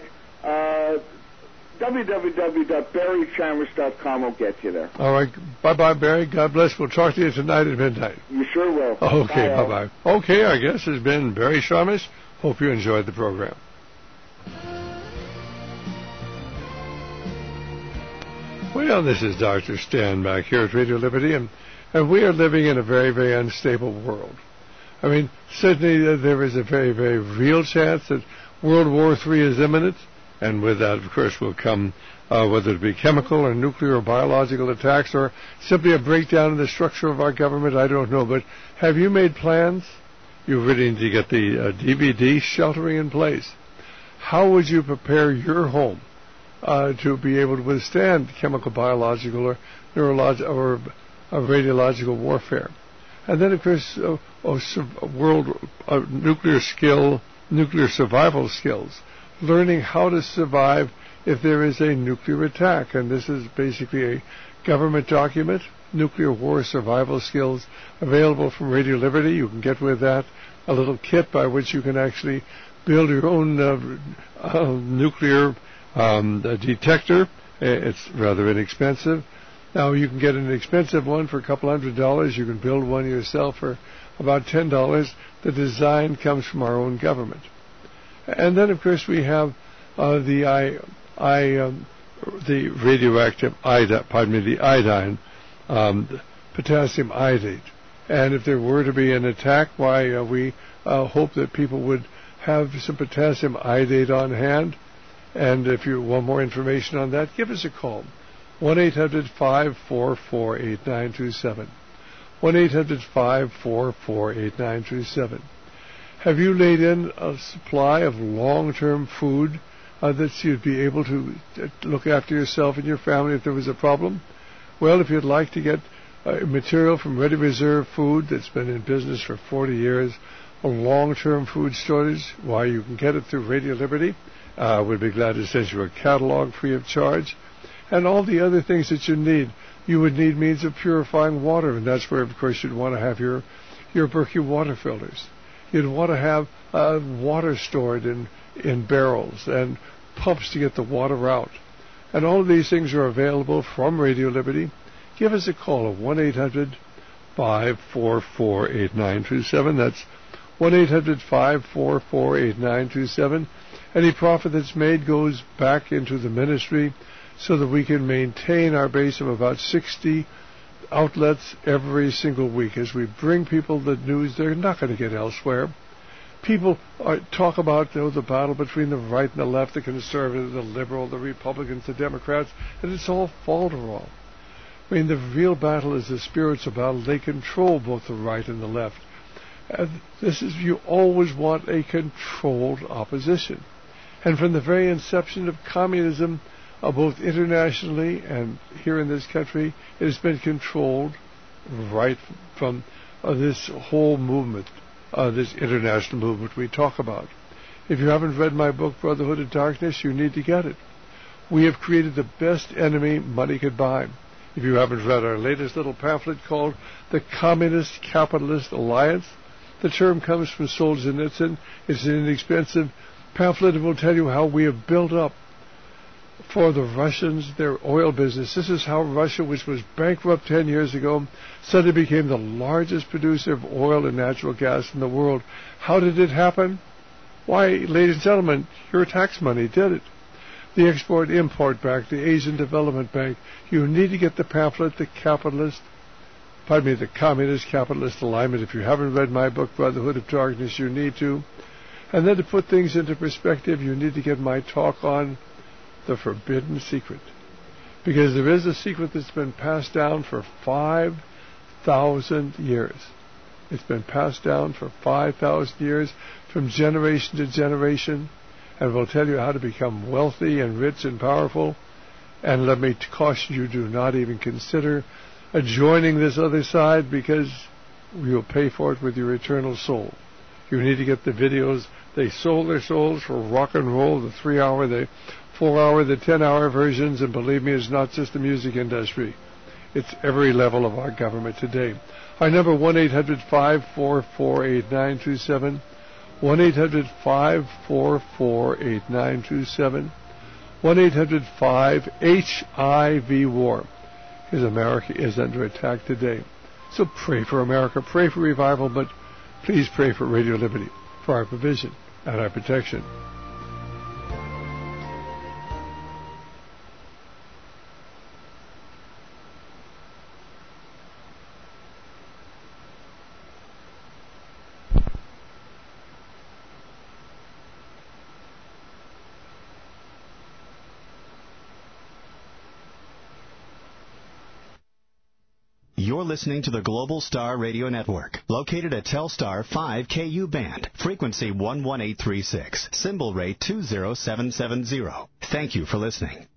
www.barrychalmers.com will get you there. All right. Bye-bye, Barry. God bless. We'll talk to you tonight at midnight. You sure will. Okay, bye-bye. Okay, our guest has been Barry Chalmers. Hope you enjoyed the program. Well, this is Dr. Stan back here at Radio Liberty, and we are living in a very, very unstable world. I mean, certainly there is a very, very real chance that World War III is imminent, and with that, of course, will come whether it be chemical or nuclear or biological attacks or simply a breakdown in the structure of our government, I don't know. But have you made plans? You really need to get the DVD sheltering in place. How would you prepare your home to be able to withstand chemical, biological, or neurological or radiological warfare? And then, of course, nuclear survival skills, learning how to survive if there is a nuclear attack. And this is basically a government document, Nuclear War Survival Skills, available from Radio Liberty. You can get with that a little kit by which you can actually build your own nuclear detector. It's rather inexpensive. Now, you can get an expensive one for a couple $100. You can build one yourself for about $10. The design comes from our own government. And then, of course, we have the radioactive the iodine, potassium iodate. And if there were to be an attack, we hope that people would have some potassium iodate on hand. And if you want more information on that, give us a call. 1-800-544-8927. 1-800-544-8927. Have you laid in a supply of long-term food that you'd be able to look after yourself and your family if there was a problem? Well, if you'd like to get material from Ready Reserve Food that's been in business for 40 years, a long-term food storage, you can get it through Radio Liberty. We'd be glad to send you a catalog free of charge. And all the other things that you need. you would need means of purifying water, and that's where, of course, you'd want to have your Berkey water filters. You'd want to have water stored in barrels and pumps to get the water out. And all of these things are available from Radio Liberty. Give us a call at 1-800-544-8927. That's 1-800-544-8927. Any profit that's made goes back into the ministry so that we can maintain our base of about 60 outlets every single week as we bring people the news they're not going to get elsewhere. People talk about the battle between the right and the left, the conservative, the liberal, the Republicans, the Democrats, and it's all falderall. I mean, the real battle is the spiritual battle. They control both the right and the left. You always want a controlled opposition. And from the very inception of communism, both internationally and here in this country, it has been controlled right from this whole movement, this international movement we talk about. If you haven't read my book, Brotherhood of Darkness, you need to get it. We have created the best enemy money could buy. If you haven't read our latest little pamphlet called The Communist Capitalist Alliance, the term comes from Solzhenitsyn. It's an inexpensive pamphlet and will tell you how we have built up for the Russians their oil business. This is how Russia, which was bankrupt 10 years ago, suddenly became the largest producer of oil and natural gas in the world. How did it happen? Why, ladies and gentlemen, your tax money did it. The Export-Import Bank, the Asian Development Bank. You need to get the pamphlet, The Communist Capitalist Alignment. If you haven't read my book, Brotherhood of Darkness, you need to. And then to put things into perspective, you need to get my talk on the forbidden secret. Because there is a secret that's been passed down for 5,000 years. It's been passed down for 5,000 years from generation to generation, and will tell you how to become wealthy and rich and powerful. And let me caution you, do not even consider joining this other side, because you'll pay for it with your eternal soul. You need to get the videos. They sold their souls for rock and roll, the 3-hour, the 4-hour, the 10-hour versions, and believe me, it's not just the music industry. It's every level of our government today. Our number, 1-800-544-8927, 1-800-544-8927, 1-800-5-HIV-WAR, because America is under attack today. So pray for America, pray for revival, but please pray for Radio Liberty, for our provision and our protection. You're listening to the Global Star Radio Network, located at Telstar 5 KU band, frequency 11836, symbol rate 20770. Thank you for listening.